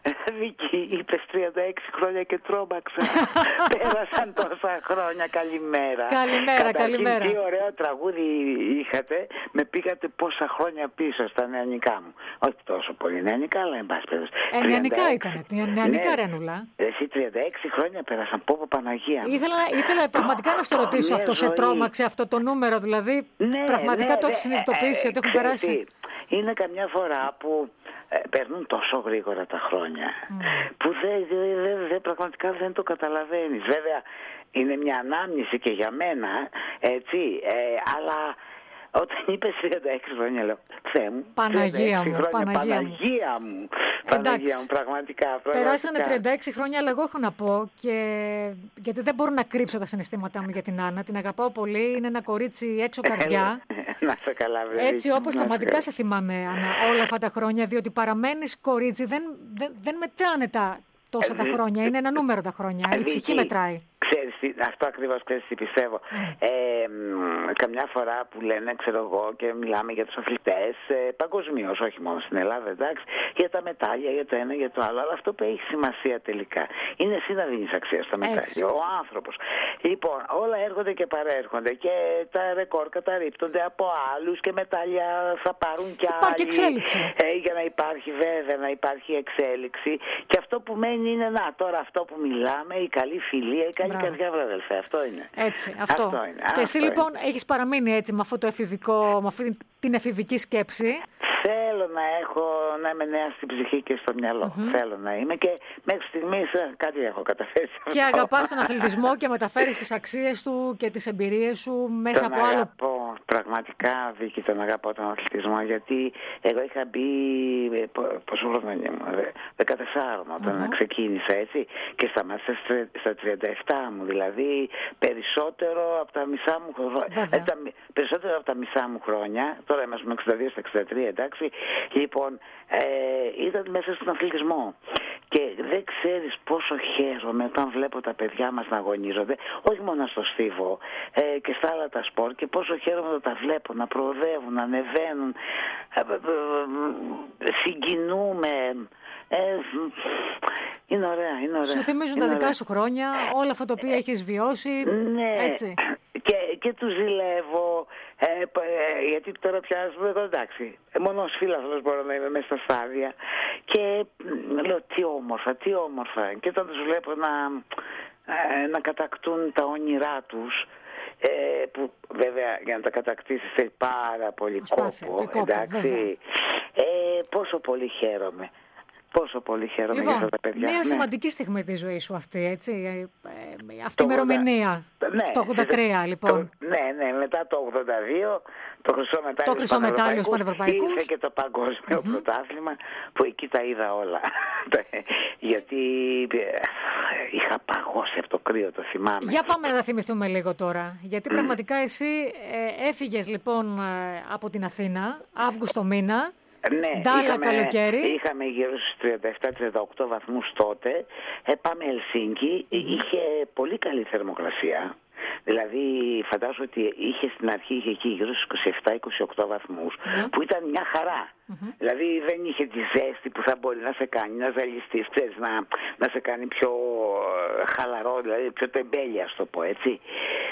Βίκη, είπες τριάντα έξι χρόνια και τρόμαξα. Πέρασαν τόσα χρόνια. Καλημέρα. Καλημέρα, Καταρχήν, καλημέρα. Τι ωραίο τραγούδι είχατε. Με πήγατε πόσα χρόνια πίσω στα νεανικά μου. Όχι τόσο πολύ νεανικά, αλλά εν πάση περιπτώσει. Ε, νεανικά ήταν. Νεανικά, ρε Ανούλα. Εσύ τριάντα έξι χρόνια πέρασαν. Πω, πω, Παναγία μου. Ήθελα, ήθελα πραγματικά να στο ρωτήσω αυτό. Σε τρόμαξε αυτό το νούμερο, δηλαδή. Ναι, πραγματικά ναι, το έχει ναι, συνειδητοποιήσει ε, ότι έχουν ξέρεις περάσει. τι, είναι καμιά φορά που ε, παίρνουν τόσο γρήγορα τα χρόνια mm. που δεν δε, δε, δε, πραγματικά δεν το καταλαβαίνεις. Βέβαια είναι μια ανάμνηση και για μένα, έτσι, ε, αλλά όταν είπες τριάντα έξι χρόνια λέω, Θεέ μου, Παναγία μου, χρόνια, Παναγία, Παναγία μου, μου Παναγία μου, πραγματικά, πραγματικά. Περάσανε τριάντα έξι χρόνια, αλλά εγώ έχω να πω, και... γιατί δεν μπορώ να κρύψω τα συναισθήματά μου για την Άννα. Την αγαπάω πολύ, είναι ένα κορίτσι έξω καρδιά. Να σε καλά, βέβαια. Έτσι όπως πραγματικά σε θυμάμαι, Άννα, όλα αυτά τα χρόνια, διότι παραμένεις κορίτσι, δεν, δεν, δεν μετράνε τα τόσα τα χρόνια, είναι ένα νούμερο τα χρόνια, η ψυχή μετράει. Ξέρεις, αυτό ακριβώς ξέρεις τι πιστεύω. Mm. Ε, καμιά φορά που λένε, ξέρω εγώ, και μιλάμε για τους αθλητές ε, παγκοσμίως, όχι μόνο στην Ελλάδα, εντάξει, για τα μετάλλια, για το ένα, για το άλλο. Αλλά αυτό που έχει σημασία τελικά είναι εσύ να δίνεις αξία στο μετάλλιο, ο άνθρωπος. Λοιπόν, όλα έρχονται και παρέρχονται και τα ρεκόρ καταρρίπτονται από άλλους και μετάλλια θα πάρουν κι άλλοι. Υπάρχει εξέλιξη. Ε, για να υπάρχει, βέβαια, να υπάρχει εξέλιξη. Και αυτό που μένει είναι, να, τώρα αυτό που μιλάμε, η καλή φιλία, η καλή καρδιά, βρε αδελφέ, αυτό είναι. Έτσι, αυτό. αυτό είναι. Και αυτό εσύ είναι. λοιπόν έχεις παραμείνει έτσι με αυτό το εφηβικό, με αυτή την εφηβική σκέψη. Θέλω να έχω, να είμαι νέα στην ψυχή και στο μυαλό. Mm-hmm. Θέλω να είμαι και μέχρι στιγμής κάτι έχω καταφέρει. Και αγαπάς τον αθλητισμό και μεταφέρεις τις αξίες του και τις εμπειρίες σου μέσα τον από άλλο. Αγαπώ, πραγματικά, Βίκη, τον αγαπώ τον αθλητισμό, γιατί εγώ είχα μπει, πόσο χρόνο ήμουν, δεκατέσσερα όταν mm-hmm. ξεκίνησα, έτσι, και σταμάτησα στα τριάντα επτά μου, δηλαδή περισσότερο από τα μισά μου χρόνια. Ε, τα, περισσότερο από τα μισά μου χρόνια, τώρα είμαστε με εξήντα δύο στα εξήντα τρία, εντάξει. Λοιπόν, ε, ήταν μέσα στον αθλητισμό. Και δεν ξέρεις πόσο χαίρομαι όταν βλέπω τα παιδιά μας να αγωνίζονται, όχι μόνο στο στίβο ε, και στα άλλα τα σπορ, και πόσο χαίρομαι όταν τα βλέπω να προοδεύουν, να ανεβαίνουν, ε, ε, ε, συγκινούμε. Ε, είναι ωραία, είναι ωραία. Σου θυμίζουν τα δικά σου χρόνια, όλα αυτά τα οποία έχεις βιώσει, ναι, έτσι. Και, και τους ζηλεύω, ε, ε, γιατί τώρα πια, εγώ εντάξει, μόνο ως φίλαθλος μπορώ να είμαι μέσα στα στάδια και λέω τι όμορφα, τι όμορφα. Και όταν τους βλέπω να, ε, να κατακτούν τα όνειρά τους, ε, που βέβαια για να τα κατακτήσεις θέλει πάρα πολύ Σπάθε, κόπο, κόπο, εντάξει, ε, πόσο πολύ χαίρομαι. Πόσο πολύ χαίρομαι λοιπόν, για αυτά τα παιδιά. μια ναι. σημαντική στιγμή της ζωής σου αυτή, έτσι. Ε, αυτή η ημερομηνία. Ναι, το ογδόντα τρία λοιπόν. Το, ναι, ναι, μετά το ογδόντα δύο το χρυσό μετάλλιο, το χρυσό μετάλλιο στους Πανευρωπαϊκούς. Ήρθε και το παγκόσμιο mm-hmm. πρωτάθλημα που εκεί τα είδα όλα. Γιατί είχα παγώσει από το κρύο, το θυμάμαι. Για πάμε να τα θυμηθούμε λίγο τώρα. Γιατί πραγματικά εσύ ε, έφυγες λοιπόν από την Αθήνα, Αύγουστο μήνα. Ναι, Ντάλα, είχαμε, καλοκαίρι. είχαμε γύρω στους τριάντα επτά τριάντα οκτώ βαθμούς τότε. Ε, πάμε Ελσίνκι, mm-hmm. είχε πολύ καλή θερμοκρασία. Δηλαδή φαντάζομαι ότι είχε στην αρχή είχε εκεί γύρω στους είκοσι επτά είκοσι οκτώ βαθμούς mm-hmm. που ήταν μια χαρά. Mm-hmm. Δηλαδή δεν είχε τη ζέστη που θα μπορεί να σε κάνει να ζαλιστείς, ξέρεις, να, να σε κάνει πιο χαλαρό, δηλαδή πιο τεμπέλια, ας το πω έτσι.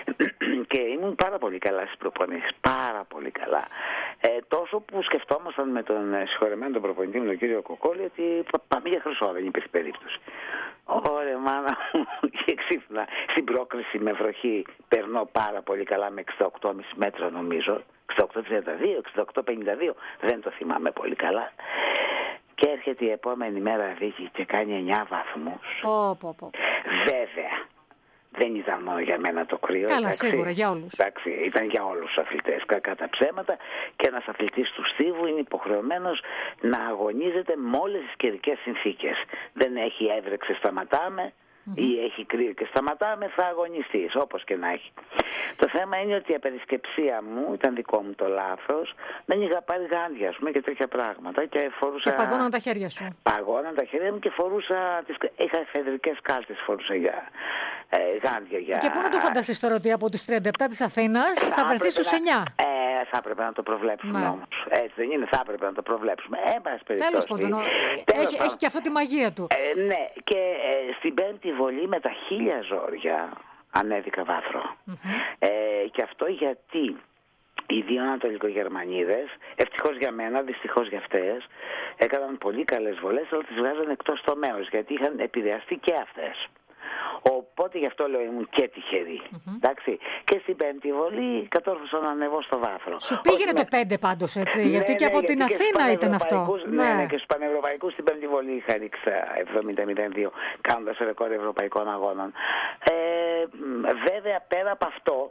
Και ήμουν πάρα πολύ καλά στις προπονήσεις, πάρα πολύ καλά. Ε, τόσο που σκεφτόμασταν με τον συγχωρεμένο τον προπονητή, με τον κύριο Κοκόλη, ότι πάμε για χρυσό, δεν υπήρχε περίπτωση. Ωραία μάνα μου, και ξύπνα στην πρόκριση με βροχή περνώ πάρα πολύ καλά με εξήντα οκτώ κόμμα πέντε μέτρα νομίζω, εξήντα οκτώ τριάντα δύο, εξήντα οκτώ πενήντα δύο, δεν το θυμάμαι πολύ καλά. Και έρχεται η επόμενη μέρα Βίκη και κάνει εννιά βαθμούς. Πω, πω, πω. Βέβαια, δεν ήταν μόνο για μένα το κρύο. Καλά, εντάξει, σίγουρα, για όλους. Εντάξει, ήταν για όλους τους αθλητές, κακά τα ψέματα. Και ένας αθλητής του στίβου είναι υποχρεωμένος να αγωνίζεται με όλες τις καιρικές συνθήκες. Δεν έχει έβρεξε, σταματάμε. Mm-hmm. Ή έχει κρύο και σταματάμε, θα αγωνιστείς, όπως και να έχει. Το θέμα είναι ότι η απερισκεψία μου, ήταν δικό μου το λάθος, δεν είχα πάρει γάντια, ας πούμε, και τέτοια πράγματα. Και, φορούσα... και παγώναν τα χέρια σου. Παγώναν τα χέρια μου και φορούσα, τις... είχα εφεδρικές κάλτσες, φορούσα για ε, γάντια. Για... Και πού να το φανταστείς τώρα ότι από τους τριάντα επτά της Αθήνας θα, θα βρεθείς στους εννιά. Ε, θα έπρεπε να το προβλέψουμε ναι. όμως. Έτσι δεν είναι, θα έπρεπε να το προβλέψουμε. Ε, Τέλος πάντων, έχει, έχει και αυτό τη μαγεία του. Ε, ναι, και ε, στην πέμπτη βολή με τα χίλια ζόρια ανέβηκα βάθρο. Mm-hmm. Ε, και αυτό γιατί οι δύο Ανατολικογερμανίδες, ευτυχώς για μένα, δυστυχώς για αυτές, έκαναν πολύ καλές βολές, αλλά τις βγάζαν εκτός τομέως, γιατί είχαν επηρεαστεί και αυτές. Οπότε γι' αυτό λέω ήμουν και τυχερή. Mm-hmm. Εντάξει. Και στην πέμπτη βολή κατόρθωσα να ανεβώ στο βάθρο. Σου πήγαινε με... το πέντε πάντως, έτσι, ναι, γιατί και ναι, από γιατί την και Αθήνα ήταν αυτό. Ναι, ναι, ναι, και στους πανευρωπαϊκούς στην πέμπτη βολή είχα ρίξει εβδομήντα μηδέν δύο, κάνοντας ρεκόρ ευρωπαϊκών αγώνων. Ε, βέβαια, πέρα από αυτό,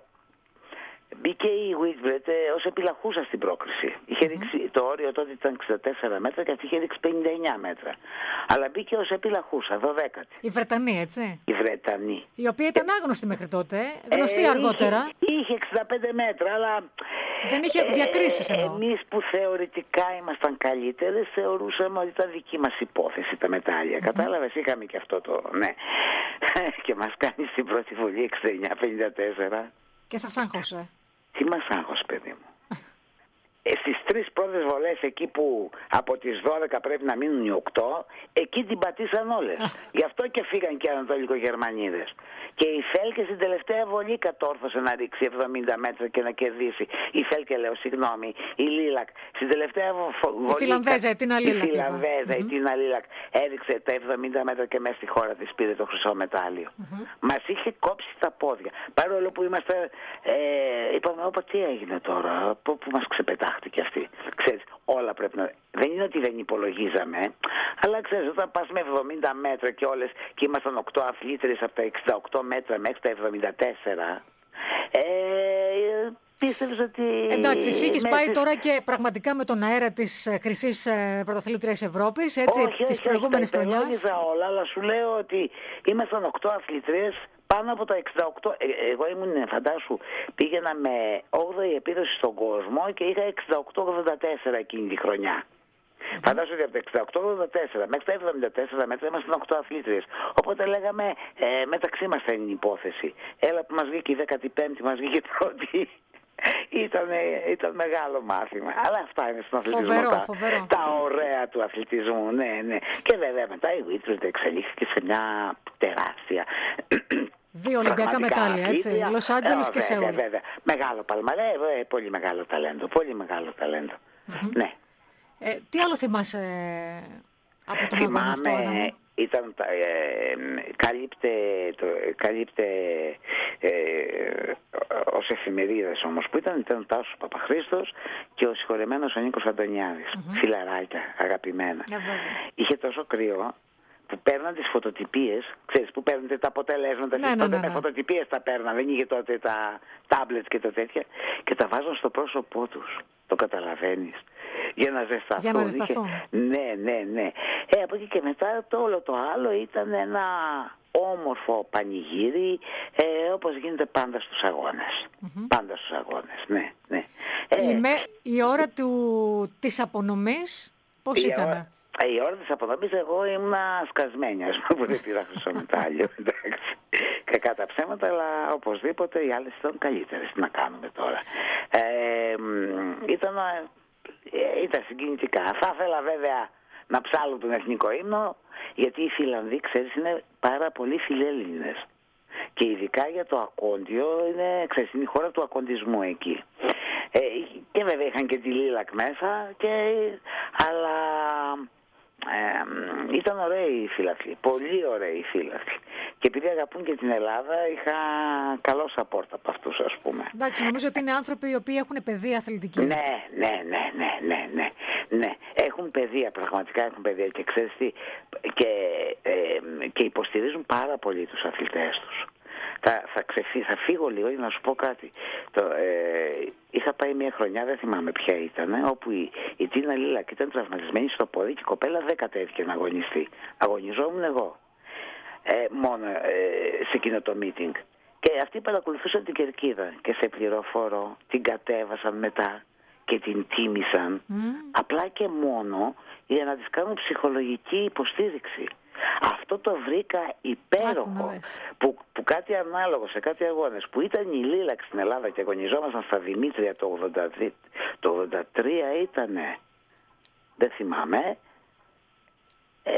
μπήκε η Whitbread ως επιλαχούσα στην πρόκριση. Είχε mm-hmm. ρίξει, το όριο τότε ήταν εξήντα τέσσερα μέτρα και αυτή είχε ρίξει πενήντα εννιά μέτρα. Αλλά μπήκε ως επιλαχούσα, δωδέκατη. Η Βρετανή, έτσι. Η Βρετανή. Η οποία ήταν άγνωστη μέχρι τότε, γνωστή ε, αργότερα. Είχε, είχε εξήντα πέντε μέτρα, αλλά... Δεν είχε διακρίσεις εννοώ. Εμείς που θεωρητικά ήμασταν καλύτερες, θεωρούσαμε ότι ήταν δική μας υπόθεση τα μετάλλια. Mm-hmm. Κατάλαβες, είχαμε και αυτό το... Ναι. Και μας κάνει στην πρώτη βολή εξήντα εννιά πενήντα τέσσερα. Και σας άγχωσε. Τι μας άγχωσε, παιδί μου. ε, στις τρεις πρώτες βολές, εκεί που από τις δώδεκα πρέπει να μείνουν οι οκτώ, εκεί την πατήσαν όλες. Γι' αυτό και φύγαν και οι Ανατολικογερμανίδες. Και η Φέλκε στην τελευταία βολή κατόρθωσε να ρίξει εβδομήντα μέτρα και να κερδίσει. Η Φέλκε, λέω, συγγνώμη, η Λίλακ. Στην τελευταία βολή. Η Φιλανδέζα, η Τίνα Λίλακ. Η Φιλανδέζα, η Τίνα Λίλακ, έριξε τα εβδομήντα μέτρα και μέσα στη χώρα της πήρε το χρυσό μετάλλιο. Mm-hmm. Μας είχε κόψει τα πόδια. Παρόλο που είμαστε. Ε, είπαμε, όπα, τι έγινε τώρα, που, που μας ξεπετάχτηκε αυτή. Ξέρεις, όλα πρέπει να. Δεν είναι ότι δεν υπολογίζαμε, αλλά ξέρεις, όταν πας με εβδομήντα μέτρα και όλες, και ήμασταν οκτώ αθλήτρες από τα εξήντα οκτώ μέτρα μέχρι τα εβδομήντα τέσσερα, ε, πίστευες ότι... Εντάξει, εσύ έχεις πάει τώρα και πραγματικά με τον αέρα της χρυσής πρωταθλήτριας Ευρώπης, έτσι, όχι, της όχι, προηγούμενης όχι, χρονιάς. Όχι, όλα, αλλά σου λέω ότι ήμασταν οκτώ αθλητρίες πάνω από τα εξήντα οκτώ. Ε, εγώ ήμουν, φαντάσου, πήγαινα με όγδοη επίδοση στον κόσμο και είχα εξήντα οκτώ ογδόντα τέσσερα εκείνη τη χρονιά. Mm-hmm. Φαντάζομαι ότι από τα εξήντα οκτώ ογδόντα τέσσερα μέχρι τα εβδομήντα τέσσερα μέτρα ήμασταν οκτώ αθλήτριες. Οπότε λέγαμε, ε, μεταξύ μας θα είναι η υπόθεση. Έλα που μας βγήκε η δέκατη πέμπτη, μας βγήκε πρώτη. Ήταν, ήταν μεγάλο μάθημα. Αλλά αυτά είναι στον αθλητισμό. Φοβερό, τα, φοβερό. τα ωραία του αθλητισμού. Ναι, ναι. Και βέβαια μετά η Whitbread εξελίχθηκε σε μια τεράστια. Δύο Ολυμπιακά μετάλλια, έτσι. Λος Άντζελες και Σεούλ. Βέβαια, βέβαια. Μεγάλο παλμαρέ, ε, πολύ μεγάλο ταλέντο. Πολύ μεγάλο ταλέντο. Mm-hmm. Ναι. Ε, τι άλλο θυμάσαι από τον αγώνα αυτό, Άννα? Ήταν, ε, καλύπτε, το, καλύπτε ε, ως εφημερίδες όμως που ήταν, ήταν ο Τάσος Παπαχρήστος και ο συγχωρεμένος ο Νίκος Αντωνιάδης. Mm-hmm. Φιλαράκια, αγαπημένα. Yeah, είχε τόσο κρύο που παίρναν τις φωτοτυπίες, ξέρεις, που παίρνετε τα αποτελέσματα, ναι, ναι, τότε ναι, ναι. τα φωτοτυπίες τα παίρναν, δεν είχε τότε τα τάμπλετ και τα τέτοια, και τα βάζαν στο πρόσωπό τους. Το καταλαβαίνεις. Για να ζεσταθούν. Για να ζεσταθούν. Είχε... Ναι, ναι, ναι. Ε, από εκεί και μετά το όλο το άλλο ήταν ένα όμορφο πανηγύρι, ε, όπως γίνεται πάντα στους αγώνες. Mm-hmm. Πάντα στους αγώνες, ναι, ναι. Ε, η, με, η ώρα του, της απονομής πώς η ήταν? Ώρα, η ώρα της απονομής εγώ ήμουνα σκασμένη, ας πούμε, που δεν πήρα χρυσό μετάλλιο. Κακά τα ψέματα, αλλά οπωσδήποτε οι άλλες ήταν καλύτερες. Τι να κάνουμε τώρα. Ε, ήταν, ε, ήταν συγκινητικά. Θα ήθελα βέβαια να ψάλω τον εθνικό ύμνο, γιατί οι Φιλανδοί, ξέρεις, είναι πάρα πολύ φιλέλληνες. Και ειδικά για το ακόντιο, είναι, ξέρεις, είναι η χώρα του ακοντισμού εκεί. Ε, και βέβαια είχαν και τη Λίλακ μέσα, και, αλλά ε, ήταν ωραίοι οι φίλαθλοι, πολύ ωραίοι οι φίλαθλοι. Και επειδή αγαπούν και την Ελλάδα, είχα καλό support από αυτούς, ας πούμε. Εντάξει, νομίζω ότι είναι άνθρωποι οι οποίοι έχουν παιδεία αθλητική. Ναι, ναι, ναι, ναι, ναι, ναι, ναι. Έχουν παιδεία, πραγματικά έχουν παιδεία, και ξέρεις τι, και, ε, και υποστηρίζουν πάρα πολύ τους αθλητές τους. Θα, θα, ξεφύ, θα φύγω λίγο για να σου πω κάτι. Το, ε, είχα πάει μια χρονιά, δεν θυμάμαι ποια ήταν, όπου η, η Τίνα Λίλακ ήταν τραυματισμένη στο πόδι και η κοπέλα δεν κατέβηκε να αγωνιστεί. Αγωνιζόμουν εγώ. Ε, μόνο ε, σε εκείνο το meeting. Και αυτοί παρακολουθούσαν την κερκίδα και σε πληροφορώ, την κατέβασαν μετά και την τίμησαν, mm. απλά και μόνο για να της κάνουν ψυχολογική υποστήριξη. Αυτό το βρήκα υπέροχο, που, που κάτι ανάλογο σε κάτι αγώνες, που ήταν η Λίλακ στην Ελλάδα και αγωνιζόμασταν στα Δημήτρια το ογδόντα τρία, το ογδόντα τρία ήτανε, δεν θυμάμαι, ε,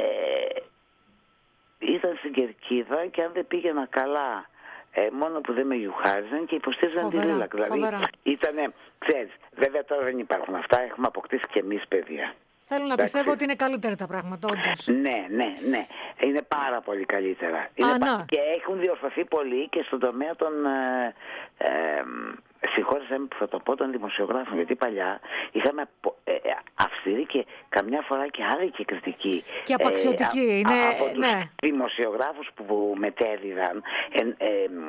ήταν στην κερκίδα, και αν δεν πήγαινα καλά, ε, μόνο που δεν με γιουχάριζαν και υποστήριζαν τη Λίλακ. Δηλαδή ήτανε, ξέρεις, βέβαια τώρα δεν υπάρχουν αυτά, έχουμε αποκτήσει και εμείς παιδιά. Θέλω να πιστεύω ότι είναι καλύτερα τα πράγματα, όντως. Ναι, ναι, ναι. Είναι πάρα πολύ καλύτερα. Είναι Α, πα... Και έχουν διορθωθεί πολύ και στον τομέα των... Ε, ε, συγχώρεσέ με που θα το πω, των δημοσιογράφων. Γιατί παλιά είχαμε ε, αυστηρή και καμιά φορά και άδικη κριτική. Και απαξιωτική. Ε, είναι... από τους ναι. δημοσιογράφους που μετέδιδαν. Ε, ε, ε,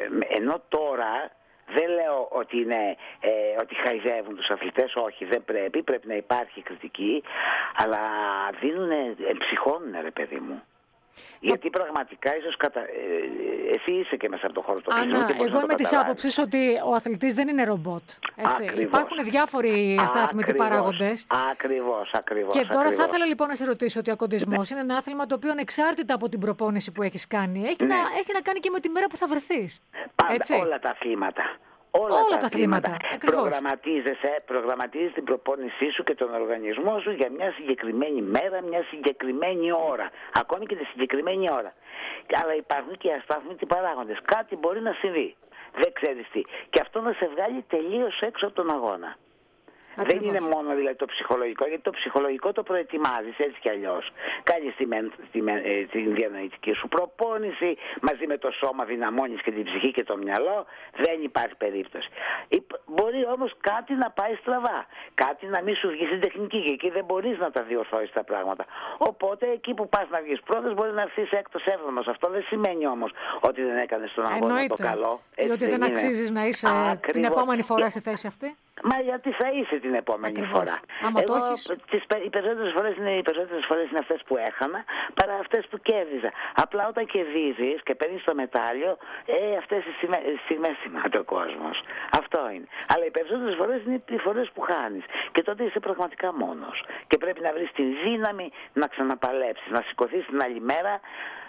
ενώ τώρα... Δεν λέω ότι, είναι, ε, ότι χαϊδεύουν τους αθλητές, όχι, δεν πρέπει, πρέπει να υπάρχει κριτική, αλλά δίνουνε, εμψυχώνουνε, ρε παιδί μου. Γιατί πραγματικά ίσως κατα... ε, εσύ είσαι και μέσα από το χώρο του αθλητισμού. Ανά, εγώ είμαι της άποψης ότι ο αθλητής δεν είναι ρομπότ. Έτσι. Υπάρχουν διάφοροι αστάθμητοι παράγοντες. Ακριβώς, ακριβώς. Και τώρα ακριβώς. θα ήθελα λοιπόν να σε ρωτήσω ότι ο ακοντισμός ναι. είναι ένα άθλημα το οποίο ανεξάρτητα από την προπόνηση που έχεις κάνει, έχει, ναι. να, έχει να κάνει και με τη μέρα που θα βρεθείς. Πάντα, έτσι. όλα τα αθλήματα. Όλα, όλα τα, τα αθλήματα. Προγραμματίζεσαι, προγραμματίζεις την προπόνησή σου και τον οργανισμό σου για μια συγκεκριμένη μέρα, μια συγκεκριμένη ώρα. Ακόμη και τη συγκεκριμένη ώρα. Αλλά υπάρχουν και αστάθμητοι παράγοντες. Κάτι μπορεί να συμβεί. Δεν ξέρεις τι. Και αυτό να σε βγάλει τελείως έξω από τον αγώνα. Ακριβώς. Δεν είναι μόνο δηλαδή το ψυχολογικό, γιατί το ψυχολογικό το προετοιμάζεις έτσι κι αλλιώς. Κάνεις τη, τη, την διανοητική σου προπόνηση, μαζί με το σώμα δυναμώνεις και την ψυχή και το μυαλό, δεν υπάρχει περίπτωση. Μπορεί όμως κάτι να πάει στραβά, κάτι να μην σου βγει στην τεχνική και εκεί δεν μπορείς να τα διορθώσεις τα πράγματα. Οπότε εκεί που πας να βγεις πρώτος μπορεί να έρθεις έκτος έβδομος. Αυτό δεν σημαίνει όμως ότι δεν έκανες τον αγώνα Εννοείται. το καλό. Ή ότι δεν, δεν αξίζεις να είσαι Ακριβώς. την επόμενη φορά και... στη θέση αυτή. Μα γιατί θα είσαι την επόμενη Ακριβώς. φορά. Άμα Εγώ, το έχεις... τις, οι περισσότερες φορές είναι, οι περισσότερες φορές είναι αυτές που έχανα παρά αυτές που κέρδιζα. Απλά όταν κερδίζεις και παίρνεις το μετάλλιο, ε, αυτές οι στιγμές θυμάται ο κόσμος. Αυτό είναι. Αλλά οι περισσότερες φορές είναι οι φορές που χάνεις. Και τότε είσαι πραγματικά μόνος. Και πρέπει να βρεις τη δύναμη να ξαναπαλέψεις, να σηκωθείς την άλλη μέρα,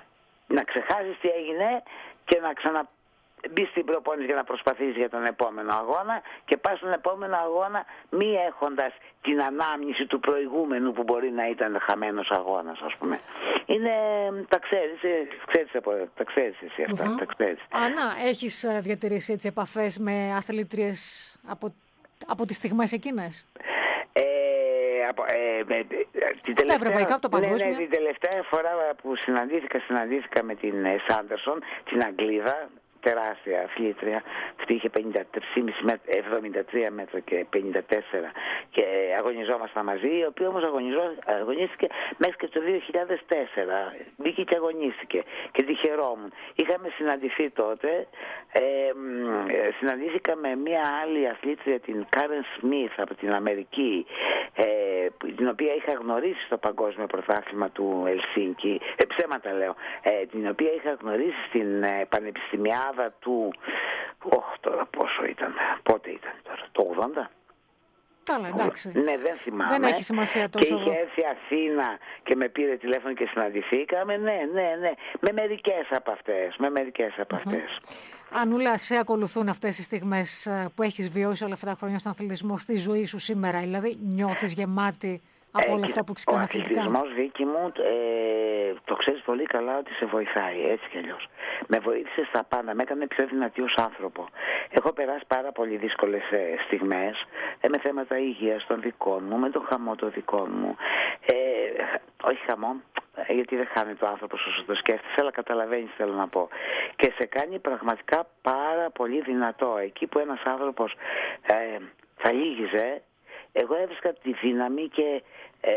να ξεχάσεις τι έγινε και να ξαναπαλέψεις. Μπει στην προπόνηση για να προσπαθείς για τον επόμενο αγώνα και πας στον επόμενο αγώνα μη έχοντας την ανάμνηση του προηγούμενου που μπορεί να ήταν χαμένος αγώνας, ας πούμε. Είναι, τα ξέρεις, ξέρεις τα ξέρεις εσύ αυτά, mm-hmm. τα ξέρεις. Ανά, έχεις διατηρήσει έτσι επαφές με αθλήτριες από, από τις στιγμές εκείνες? Ε, από, ε, με, την τελευταία, τα ευρωπαϊκά, από το παγκόσμιο. Ναι, ναι, την τελευταία φορά που συναντήθηκα, συναντήθηκα με την Σάντερσον, την Αγγλίδα, τεράστια αθλήτρια. Αυτή είχε εβδομήντα τρία μέτρα και πενήντα τέσσερα και αγωνιζόμασταν μαζί, η οποία όμως αγωνίστηκε μέχρι και το δύο χιλιάδες τέσσερα. Μπήκε και αγωνίστηκε και τη χαιρόμουν. Είχαμε συναντηθεί τότε, ε, ε, συναντήθηκα με μια άλλη αθλήτρια, την Κάρεν Σμιθ από την Αμερική, ε, την οποία είχα γνωρίσει στο παγκόσμιο πρωτάθλημα του Ελσίνκι, ε, ψέματα λέω, ε, την οποία είχα γνωρίσει στην ε, πανεπιστημιάδα του, όχι τώρα πόσο ήταν, πότε ήταν τώρα, το ογδόντα. Καλά, εντάξει. Ναι, δεν θυμάμαι. Δεν έχει σημασία τόσο. Και είχε έρθει Αθήνα και με πήρε τηλέφωνο και συναντηθήκαμε. Ναι, ναι, ναι. Με μερικές από αυτές. Με μερικές από αυτές. Mm-hmm. Ανούλα, σε ακολουθούν αυτές τις στιγμές που έχεις βιώσει όλα αυτά τα χρόνια στον αθλητισμό στη ζωή σου σήμερα? Δηλαδή, νιώθεις γεμάτη από όλα αυτά που έχεις κάνει αθλητικά? Ο αθλητισμός, Βίκη μου, ε, το ξέρεις πολύ καλά ότι σε βοηθάει, έτσι κι αλλιώς. Με βοήθησε στα πάντα, με έκανε πιο δυνατή ως άνθρωπο. Έχω περάσει πάρα πολύ δύσκολες ε, στιγμές, ε, με θέματα υγείας των δικών μου, με τον χαμό των δικών μου. Ε, όχι χαμό, γιατί δεν χάνει το άνθρωπο όσο το σκέφτεσαι, αλλά καταλαβαίνεις θέλω να πω. Και σε κάνει πραγματικά πάρα πολύ δυνατό. Εκεί που ένας άνθρωπος ε, θα λύγιζε, εγώ έβρισκα τη δύναμη και, ε,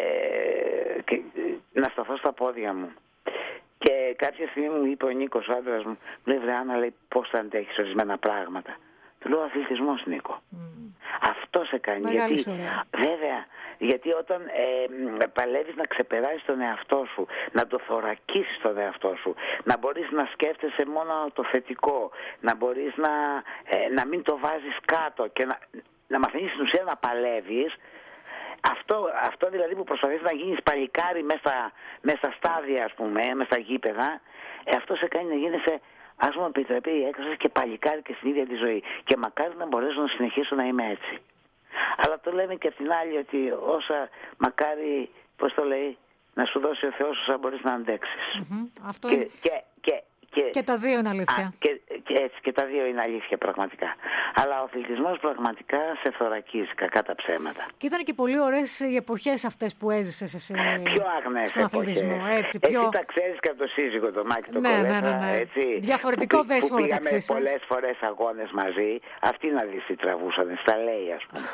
και να σταθώ στα πόδια μου. Και κάποια στιγμή μου είπε ο Νίκος, ο άντρας μου, μου λέει, βρε Άννα, λέει, πώς θα αντέχεις ορισμένα πράγματα. Του λέω, αθλητισμός, Νίκο. Mm. Αυτό σε κάνει. Μεγάλη γιατί, ιστορία. βέβαια, γιατί όταν ε, παλεύεις να ξεπεράσεις τον εαυτό σου, να το θωρακίσεις τον εαυτό σου, να μπορείς να σκέφτεσαι μόνο το θετικό, να μπορείς να, ε, να μην το βάζεις κάτω και να, να μαθαίνεις στην ουσία να παλεύεις. Αυτό, αυτό δηλαδή που προσπαθείς να γίνεις παλικάρι μέσα στα, μέσα στα στάδια, ας πούμε, μέσα στα γήπεδα, ε, αυτό σε κάνει να γίνεσαι, ας μου επιτρέπει η έκφραση, και παλικάρι και στην ίδια τη ζωή. Και μακάρι να μπορέσω να συνεχίσω να είμαι έτσι. Αλλά το λέμε και απ' την άλλη ότι όσα μακάρι, πώς το λέει, να σου δώσει ο Θεός όσα μπορείς να αντέξεις. Mm-hmm. Αυτό και, είναι... και, και, και, και τα δύο είναι αλήθεια. Α, και, και, έτσι, και τα δύο είναι αλήθεια πραγματικά. Αλλά ο αθλητισμός πραγματικά σε θωρακίζει, κακά τα ψέματα. Και ήταν και πολύ ωραίες οι εποχές αυτές που έζησες εσύ. Πιο αγνές στον αθλητισμό. Έτσι, πιο... πιο... τα ξέρεις και από το σύζυγο το Μάκη το ναι, Κολέτα, ναι, ναι, ναι. έτσι. Διαφορετικό δέσιμο μεταξύ σας. Πήγαμε πολλές φορές αγώνες μαζί. Αυτοί να δεις τι τραβούσανε, στα λέει ας πούμε.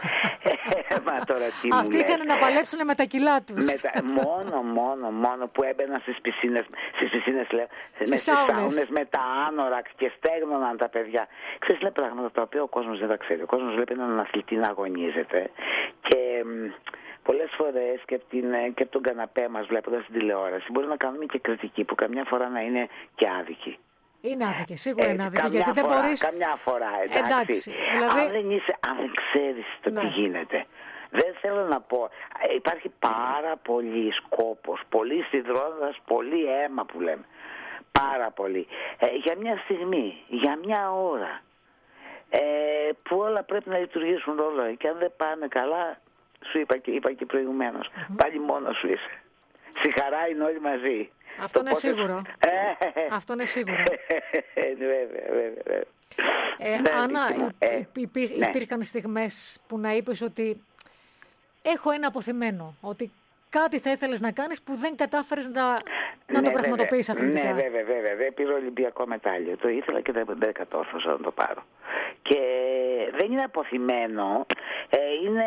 Μα τώρα τι μου αυτοί είχαν να παλέψουν με τα κιλά τους. Με τα... μόνο, μόνο, μόνο που έμπαιναν στις πισίνες, στις πισίνες λέω, με τις σάουνες, με τα άνορα και στέγνωναν τα παιδιά. Ξέρεις, λέει πράγματα τα οποία ο κόσμος δεν τα ξέρει. Ο κόσμος βλέπει έναν αθλητή να αγωνίζεται και πολλές φορές και από, την, και από τον καναπέ μας βλέποντας την τηλεόραση μπορεί να κάνουμε και κριτική που καμιά φορά να είναι και άδικη. Είναι άδικη, σίγουρα είναι άδικη. Καμιά γιατί φορά, δεν μπορείς... καμιά φορά, εντάξει. εντάξει δηλαδή... Αν δεν είσαι, αν δεν ξέρεις το ναι. τι γίνεται. Δεν θέλω να πω, υπάρχει πάρα πολύ σκόπος, πολύ σιδρόδας, πολύ αίμα που λέμε. Πάρα πολύ. Ε, για μια στιγμή, για μια ώρα, ε, που όλα πρέπει να λειτουργήσουν όλο. Και αν δεν πάνε καλά, σου είπα και, είπα και προηγουμένως, mm-hmm. πάλι μόνο σου είσαι. Στη χαρά είναι όλοι μαζί. Αυτό είναι πότε... σίγουρο. Αυτό είναι σίγουρο. Βέβαια, βέβαια. Ε, ναι, Άννα, ε, υπήρ, ναι. υπήρχαν στιγμές που να είπες ότι έχω ένα αποθυμένο, ότι κάτι θα ήθελες να κάνεις που δεν κατάφερες να, να ναι, το πραγματοποιήσεις αθλητικά. Ναι, βέβαια, βέβαια. Δεν πήρα Ολυμπιακό μετάλλιο. Το ήθελα και δεν, δεν κατόρθωσα να το πάρω. Και δεν είναι αποθυμένο, ε, είναι...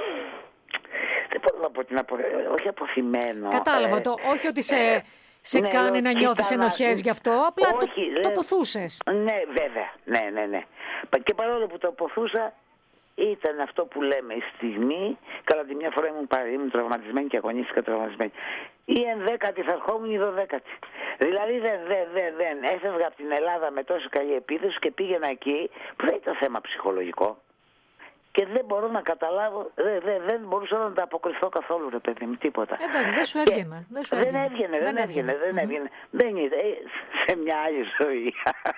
Δεν μπορώ να πω την απο... όχι αποθυμένο. Κατάλαβα ε, το. Όχι ότι σε, ε, σε ναι, κάνει να νιώθεις ενοχές γι' αυτό, απλά όχι, το, το ποθούσες. Ναι, βέβαια. Ναι, ναι, ναι. Και παρόλο που το ποθούσα, ήταν αυτό που λέμε η στιγμή. Καλά, τη μια φορά ήμουν, ήμουν τραυματισμένη και αγωνίστηκα τραυματισμένη. Η ενδέκατη θα ερχόμουν, η δωδέκατη. Δηλαδή δεν, δεν, δεν, δεν. Έφευγα από την Ελλάδα με τόσο καλή επίδοση και πήγαινα εκεί που δεν ήταν θέμα ψυχολογικό. Και δεν μπορώ να καταλάβω, δεν, δεν, δεν μπορούσα να τα αποκριθώ καθόλου, ρε παιδί μου, τίποτα. Εντάξει, δεν σου έβγαινε. Δεν, σου δεν έβγαινε, δεν έβγαινε, δεν έβγαινε. Δεν είναι, σε μια άλλη ζωή.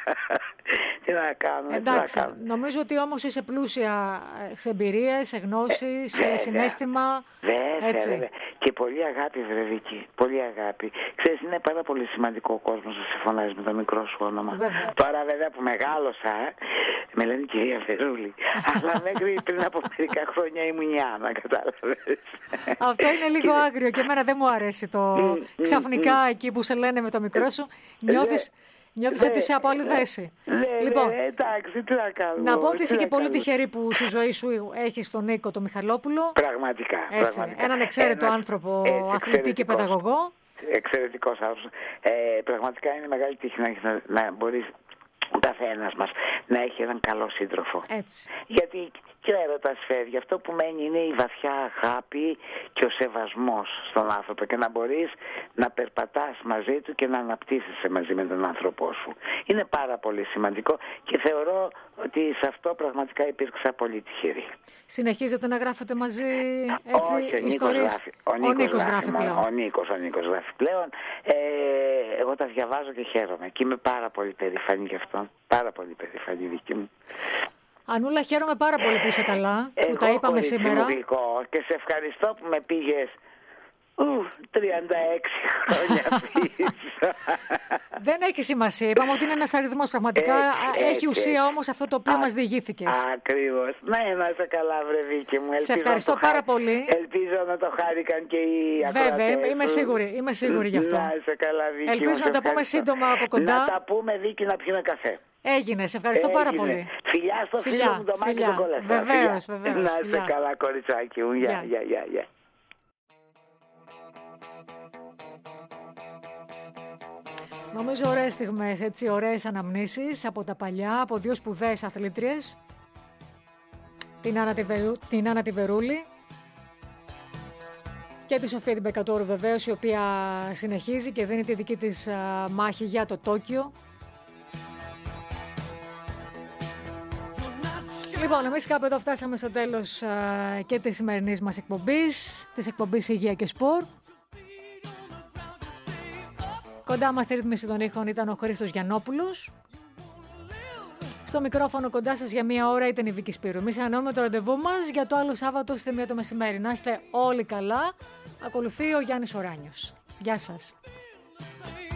Τι να κάνουμε, εντάξει, τι να κάνουμε. Νομίζω ότι όμως είσαι πλούσια σε εμπειρίες, σε γνώσεις, σε συναίσθημα. Βέβαια, έτσι. Βέβαια. Και πολύ αγάπη, Βρεβίκη, πολύ αγάπη. Ξέρεις, είναι πάρα πολύ σημαντικό ο κόσμος να σε φωνάζει με το μικρό σου όνομα. Βέβαια. Τώρα βέβαια που μεγάλωσα, με λένε κυρία Φερούλη. Αλλά μέχρι πριν από μερικά χρόνια ήμουν η Άννα, κατάλαβες. Αυτό είναι λίγο άγριο και εμένα δεν μου αρέσει το mm, ξαφνικά mm, εκεί που σε λένε με το μικρό σου. Νιώθεις, Νιώθεις ότι είσαι από άλλη θέση. Ναι, Λοιπόν, ναι, εντάξει, τι να κάνουμε. να πω ότι είσαι τι και να πολύ κάνουμε. τυχερή που στη ζωή σου έχεις τον Νίκο τον Μιχαλόπουλο. Πραγματικά. Έτσι, πραγματικά. έναν εξαίρετο Ένας, άνθρωπο, έτσι, αθλητή και εξαιρετικός. παιδαγωγό. Εξαιρετικός άνθρωπος. Ε, πραγματικά είναι μεγάλη τύχη να, να, να μπορεί ο καθένας μας να έχει έναν καλό σύντροφο. Έτσι. Γιατί και ο έρωτας φεύγει. Αυτό που μένει είναι η βαθιά αγάπη και ο σεβασμός στον άνθρωπο και να μπορείς να περπατάς μαζί του και να αναπτύσσεσαι μαζί με τον άνθρωπό σου. Είναι πάρα πολύ σημαντικό και θεωρώ ότι σε αυτό πραγματικά υπήρξα πολύ τυχερή. Συνεχίζετε να γράφετε μαζί έτσι, Όχι, ο Νίκος ιστορίες. γράφει. Ο Νίκος, ο Νίκος γράφει, γράφει μόνο. πλέον. Ο Νίκος, ο Νίκος γράφει πλέον. Ε, εγώ τα διαβάζω και χαίρομαι και είμαι πάρα πολύ περήφανη γι' αυτό. Πάρα πολύ περήφανη δική μου. Ανούλα, χαίρομαι πάρα πολύ που είσαι καλά, που Εγώ, τα είπαμε κορίτσι σήμερα. μου γλυκό, και σε ευχαριστώ που με πήγες ου, τριάντα έξι χρόνια πίσω. Δεν έχει σημασία. Είπαμε ότι είναι ένας αριθμός πραγματικά. Έτσι, έχει έτσι, ουσία έτσι. όμως αυτό το οποίο Α, μας διηγήθηκες. Ακριβώς. Ναι, να είσαι καλά, βρε Βίκη μου. Ελπίζω ευχαριστώ να το πάρα χάρη- πολύ. Ελπίζω να το χάρηκαν και οι Βέβαια, ακροατές είμαι, είμαι σου. σίγουρη, είμαι σίγουρη γι' αυτό. Να είσαι καλά, Βίκη Ελπίζω μου, να σε τα πούμε ευχαριστώ. σύντομα από κοντά. Να τα πούμε, Βίκη, να πιούμε καφέ. Έγινε, σε ευχαριστώ πάρα Έγινε. πολύ. Φιλιά στο Φιλιά, φίλο μου το Μάκη φιλιά. τον Κολέστα. Βεβαίως, Φιλιά. βεβαίως, Να είστε φιλιά. καλά, κοριτσάκι μου. Γεια, Γεια. γεια, γεια, γεια. Νομίζω ωραίες στιγμές, έτσι, ωραίες αναμνήσεις από τα παλιά, από δύο σπουδαίες αθλήτριες. Την Άννα τη, Βερού, την Άννα τη Βερούλη και τη Σοφία την Μπεκατόρου βεβαίως, η οποία συνεχίζει και δίνει τη δική της α, μάχη για το Τόκιο. Λοιπόν, εμείς κάπου εδώ φτάσαμε στο τέλος α, και της σημερινής μας εκπομπής, της εκπομπής Υγεία και Σπορ. Κοντά μας στη ρύθμιση των ήχων ήταν ο Χρήστος Γιαννόπουλος. Στο μικρόφωνο κοντά σας για μία ώρα ήταν η Βίκη Σπύρου. Εμείς ανανεώνουμε το ραντεβού μας για το άλλο Σάββατο στη μία το μεσημέρι. Να είστε όλοι καλά. Ακολουθεί ο Γιάννης Οράνιος. Γεια σας.